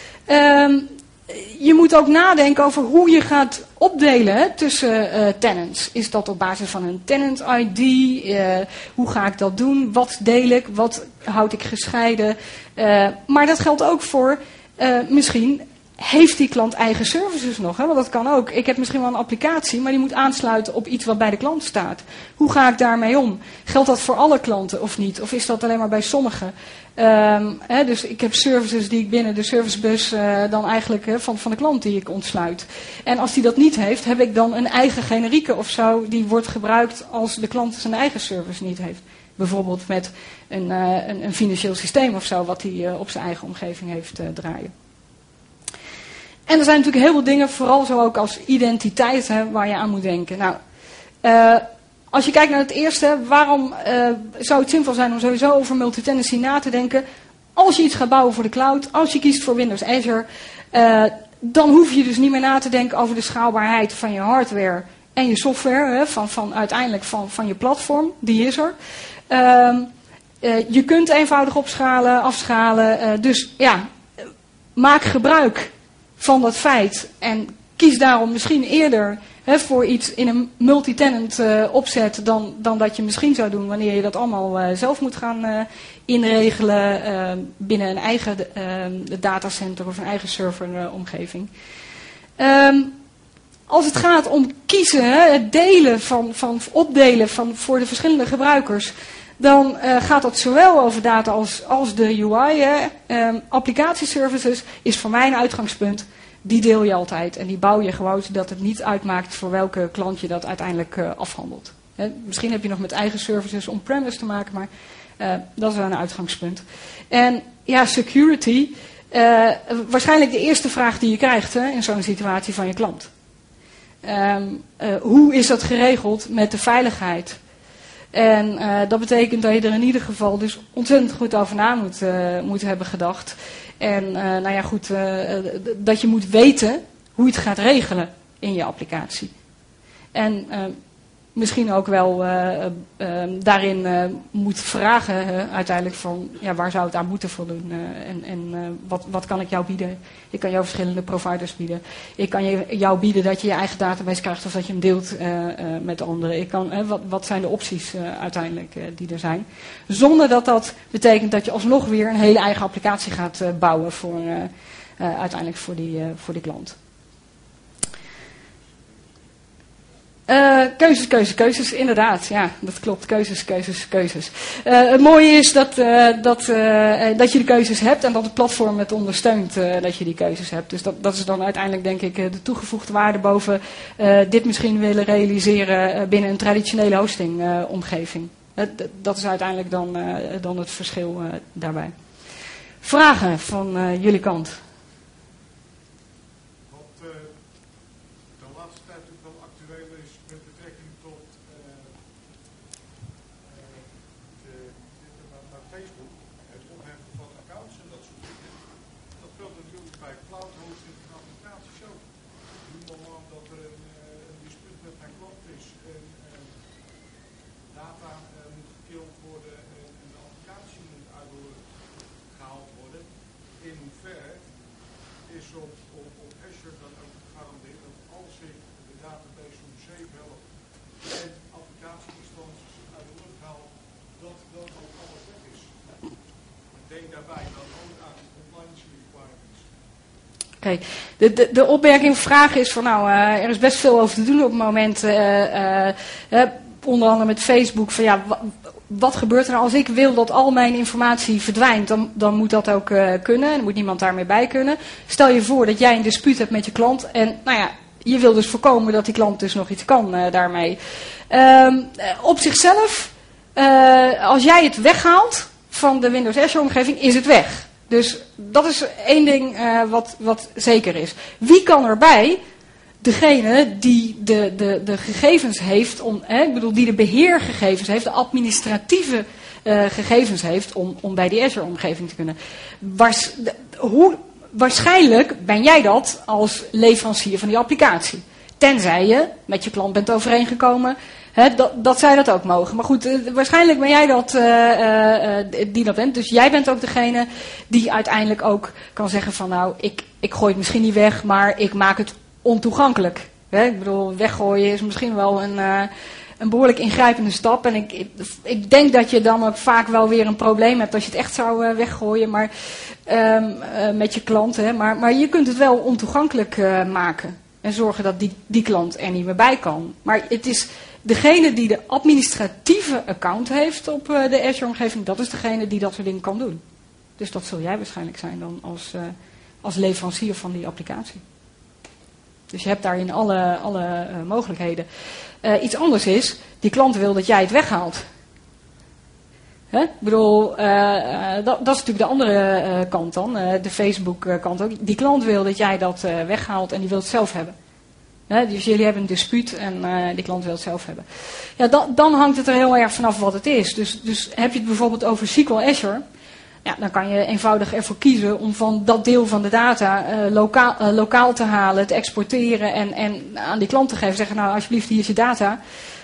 Je moet ook nadenken over hoe je gaat opdelen tussen tenants. Is dat op basis van een tenant ID? Hoe ga ik dat doen? Wat deel ik? Wat houd ik gescheiden? Maar dat geldt ook voor misschien, heeft die klant eigen services nog? Hè? Want dat kan ook. Ik heb misschien wel een applicatie, maar die moet aansluiten op iets wat bij de klant staat. Hoe ga ik daarmee om? Geldt dat voor alle klanten of niet? Of is dat alleen maar bij sommigen? Dus ik heb services die ik binnen de servicebus dan eigenlijk van de klant die ik ontsluit. En als die dat niet heeft, heb ik dan een eigen generieke of zo die wordt gebruikt als de klant zijn eigen service niet heeft. Bijvoorbeeld met een financieel systeem of zo wat hij op zijn eigen omgeving heeft draaien. En er zijn natuurlijk heel veel dingen, vooral zo ook als identiteit, waar je aan moet denken. Nou, als je kijkt naar het eerste, waarom zou het zinvol zijn om sowieso over multitenancy na te denken? Als je iets gaat bouwen voor de cloud, als je kiest voor Windows Azure, dan hoef je dus niet meer na te denken over de schaalbaarheid van je hardware en je software, uiteindelijk van je platform, die is er. Je kunt eenvoudig opschalen, afschalen, dus ja, maak gebruik van dat feit en kies daarom misschien eerder voor iets in een multitenant opzet dan dat je misschien zou doen wanneer je dat allemaal zelf moet gaan inregelen binnen een eigen datacenter of een eigen serveromgeving. Als het gaat om kiezen, het delen opdelen voor de verschillende gebruikers, dan gaat dat zowel over data als de UI. Applicatieservices is voor mij een uitgangspunt. Die deel je altijd en die bouw je gewoon zodat het niet uitmaakt voor welke klant je dat uiteindelijk afhandelt. Misschien heb je nog met eigen services on-premise te maken, maar dat is wel een uitgangspunt. En ja, security, waarschijnlijk de eerste vraag die je krijgt in zo'n situatie van je klant. Hoe is dat geregeld met de veiligheid? En dat betekent dat je er in ieder geval dus ontzettend goed over na moet hebben gedacht. En dat je moet weten hoe je het gaat regelen in je applicatie. En misschien ook wel daarin moet vragen uiteindelijk van ja, waar zou het aan moeten voldoen wat kan ik jou bieden. Ik kan jou verschillende providers bieden. Ik kan jou bieden dat je je eigen database krijgt of dat je hem deelt met anderen. Wat zijn de opties uiteindelijk die er zijn. Zonder dat betekent dat je alsnog weer een hele eigen applicatie gaat bouwen uiteindelijk voor die klant. Keuzes, inderdaad. Ja, dat klopt. Keuzes. Het mooie is dat je de keuzes hebt en dat het platform het ondersteunt dat je die keuzes hebt. Dus dat is dan uiteindelijk denk ik de toegevoegde waarde boven dit misschien willen realiseren binnen een traditionele hostingomgeving. Dat is uiteindelijk dan het verschil daarbij. Vragen van jullie kant? Oké. De opmerking, vraag is van er is best veel over te doen op het moment, onder andere met Facebook, van ja, wat gebeurt er nou als ik wil dat al mijn informatie verdwijnt, dan moet dat ook kunnen, en dan moet niemand daarmee bij kunnen. Stel je voor dat jij een dispuut hebt met je klant en je wil dus voorkomen dat die klant dus nog iets kan daarmee. Op zichzelf, als jij het weghaalt van de Windows Azure omgeving, is het weg. Dus dat is één ding wat zeker is. Wie kan erbij? Degene die de gegevens heeft, die de beheergegevens heeft, de administratieve gegevens heeft om bij die Azure-omgeving te kunnen. waarschijnlijk ben jij dat als leverancier van die applicatie. Tenzij je met je klant bent overeengekomen dat zij dat ook mogen. Maar goed, waarschijnlijk ben jij dat die dat bent. Dus jij bent ook degene die uiteindelijk ook kan zeggen van nou, ik gooi het misschien niet weg, maar ik maak het ontoegankelijk. Ik bedoel, weggooien is misschien wel een behoorlijk ingrijpende stap. En ik denk dat je dan ook vaak wel weer een probleem hebt als je het echt zou weggooien maar, met je klant. Maar je kunt het wel ontoegankelijk maken. En zorgen dat die klant er niet meer bij kan. Maar het is degene die de administratieve account heeft op de Azure-omgeving, dat is degene die dat soort dingen kan doen. Dus dat zul jij waarschijnlijk zijn dan als leverancier van die applicatie. Dus je hebt daarin alle mogelijkheden. Iets anders is, die klant wil dat jij het weghaalt. Ik bedoel, dat is natuurlijk de andere kant dan, de Facebook kant ook. Die klant wil dat jij dat weghaalt en die wil het zelf hebben. Dus jullie hebben een dispuut en die klant wil het zelf hebben. Ja, dan hangt het er heel erg vanaf wat het is. Dus heb je het bijvoorbeeld over SQL Azure, ja, dan kan je eenvoudig ervoor kiezen om van dat deel van de data lokaal te halen, te exporteren en aan die klant te geven. Zeggen, nou alsjeblieft, hier is je data.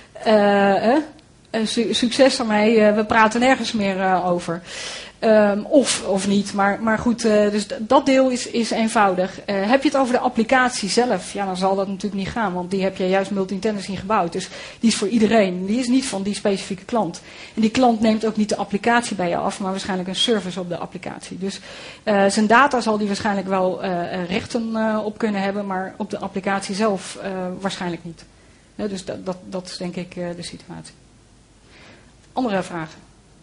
Succes ermee, we praten nergens meer over. Of niet, maar goed, dus dat deel is eenvoudig. Heb je het over de applicatie zelf, ja, dan zal dat natuurlijk niet gaan, want die heb je juist multi-tenancy gebouwd. Dus die is voor iedereen, die is niet van die specifieke klant. En die klant neemt ook niet de applicatie bij je af, maar waarschijnlijk een service op de applicatie. Dus zijn data zal die waarschijnlijk wel rechten op kunnen hebben, maar op de applicatie zelf waarschijnlijk niet. Dus dat is denk ik de situatie. Andere vragen?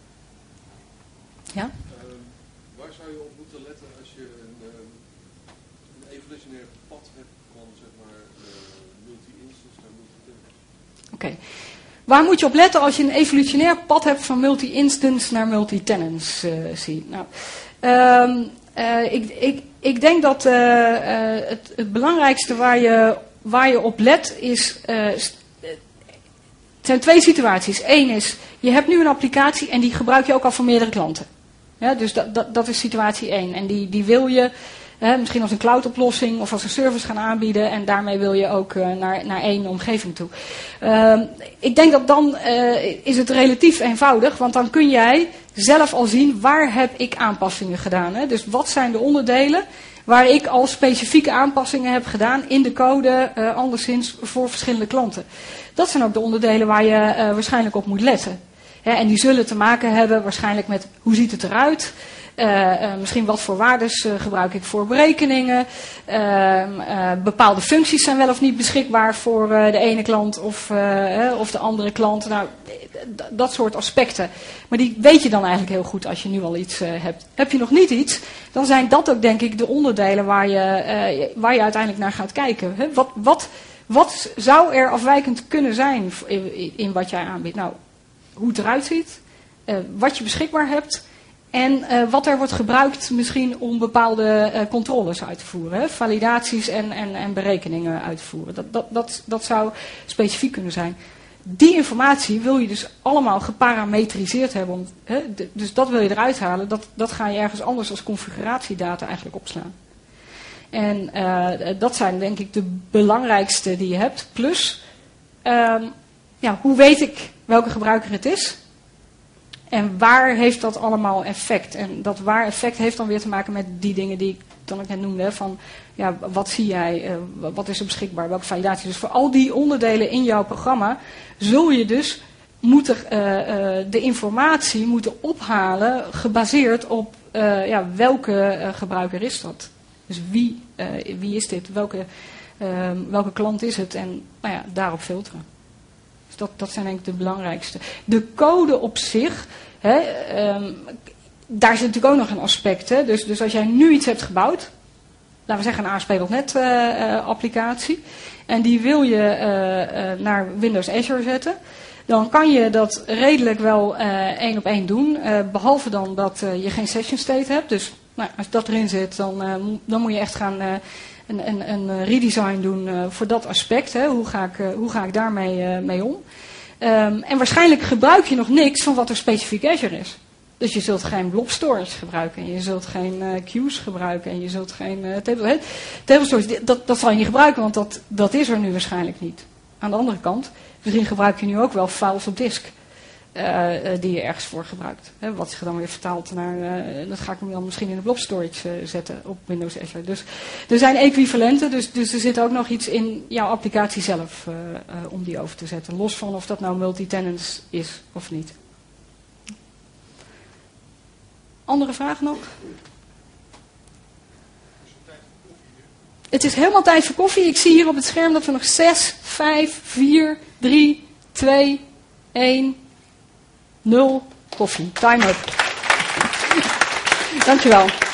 Ja? Waar zou je op moeten letten als je een evolutionair pad hebt van zeg maar multi-instance naar multi-tenant? Oké. Waar moet je op letten als je een evolutionair pad hebt van multi-instance naar multi-tenancy? Nou, ik denk dat het belangrijkste waar je op let is. Het zijn twee situaties. Eén is, je hebt nu een applicatie en die gebruik je ook al voor meerdere klanten. Ja, dus dat is situatie 1. En die wil je misschien als een cloud-oplossing of als een service gaan aanbieden. En daarmee wil je ook naar één omgeving toe. Ik denk dat dan is het relatief eenvoudig. Want dan kun jij zelf al zien, waar heb ik aanpassingen gedaan. Dus wat zijn de onderdelen waar ik al specifieke aanpassingen heb gedaan in de code, anderszins voor verschillende klanten. Dat zijn ook de onderdelen waar je waarschijnlijk op moet letten. En die zullen te maken hebben waarschijnlijk met hoe ziet het eruit. Misschien wat voor waardes gebruik ik voor berekeningen. Bepaalde functies zijn wel of niet beschikbaar voor de ene klant of de andere klant. Nou, dat soort aspecten. Maar die weet je dan eigenlijk heel goed als je nu al iets hebt. Heb je nog niet iets, dan zijn dat ook denk ik de onderdelen waar je uiteindelijk naar gaat kijken. Wat zou er afwijkend kunnen zijn in wat jij aanbiedt? Nou, hoe het eruit ziet, wat je beschikbaar hebt en wat er wordt gebruikt misschien om bepaalde controles uit te voeren. Validaties en berekeningen uit te voeren. Dat zou specifiek kunnen zijn. Die informatie wil je dus allemaal geparametriseerd hebben. Dus dat wil je eruit halen. Dat ga je ergens anders als configuratiedata eigenlijk opslaan. En dat zijn denk ik de belangrijkste die je hebt. Plus, hoe weet ik welke gebruiker het is? En waar heeft dat allemaal effect? En dat waar effect heeft dan weer te maken met die dingen die ik dan ook net noemde. Van, ja, wat zie jij? Wat is er beschikbaar? Welke validatie? Dus voor al die onderdelen in jouw programma zul je dus de informatie moeten ophalen gebaseerd op welke gebruiker is dat? Dus wie is dit? Welke klant is het? En daarop filteren. Dus dat zijn denk ik de belangrijkste. De code op zich, daar zit natuurlijk ook nog een aspect. Dus als jij nu iets hebt gebouwd, laten we zeggen een ASP.NET applicatie, en die wil je naar Windows Azure zetten, dan kan je dat redelijk wel 1 op 1 doen. Behalve dan dat je geen session state hebt. Dus als dat erin zit, dan moet je echt gaan een redesign doen voor dat aspect. Hoe ga ik daarmee mee om? En waarschijnlijk gebruik je nog niks van wat er specifiek Azure is. Dus je zult geen blob storage gebruiken. En je zult geen queues gebruiken. En je zult geen table storage. Dat zal je niet gebruiken, want dat is er nu waarschijnlijk niet. Aan de andere kant, misschien gebruik je nu ook wel files op disk. Die je ergens voor gebruikt. Wat zich dan weer vertaalt naar... dat ga ik dan misschien in de blob storage zetten op Windows Azure. Dus er zijn equivalenten. Dus er zit ook nog iets in jouw applicatie zelf om die over te zetten. Los van of dat nou multi-tenants is of niet. Andere vragen nog? Het is helemaal tijd voor koffie. Ik zie hier op het scherm dat we nog 6, 5, 4, 3, 2, 1, 0 koffie. Time up. Dankjewel.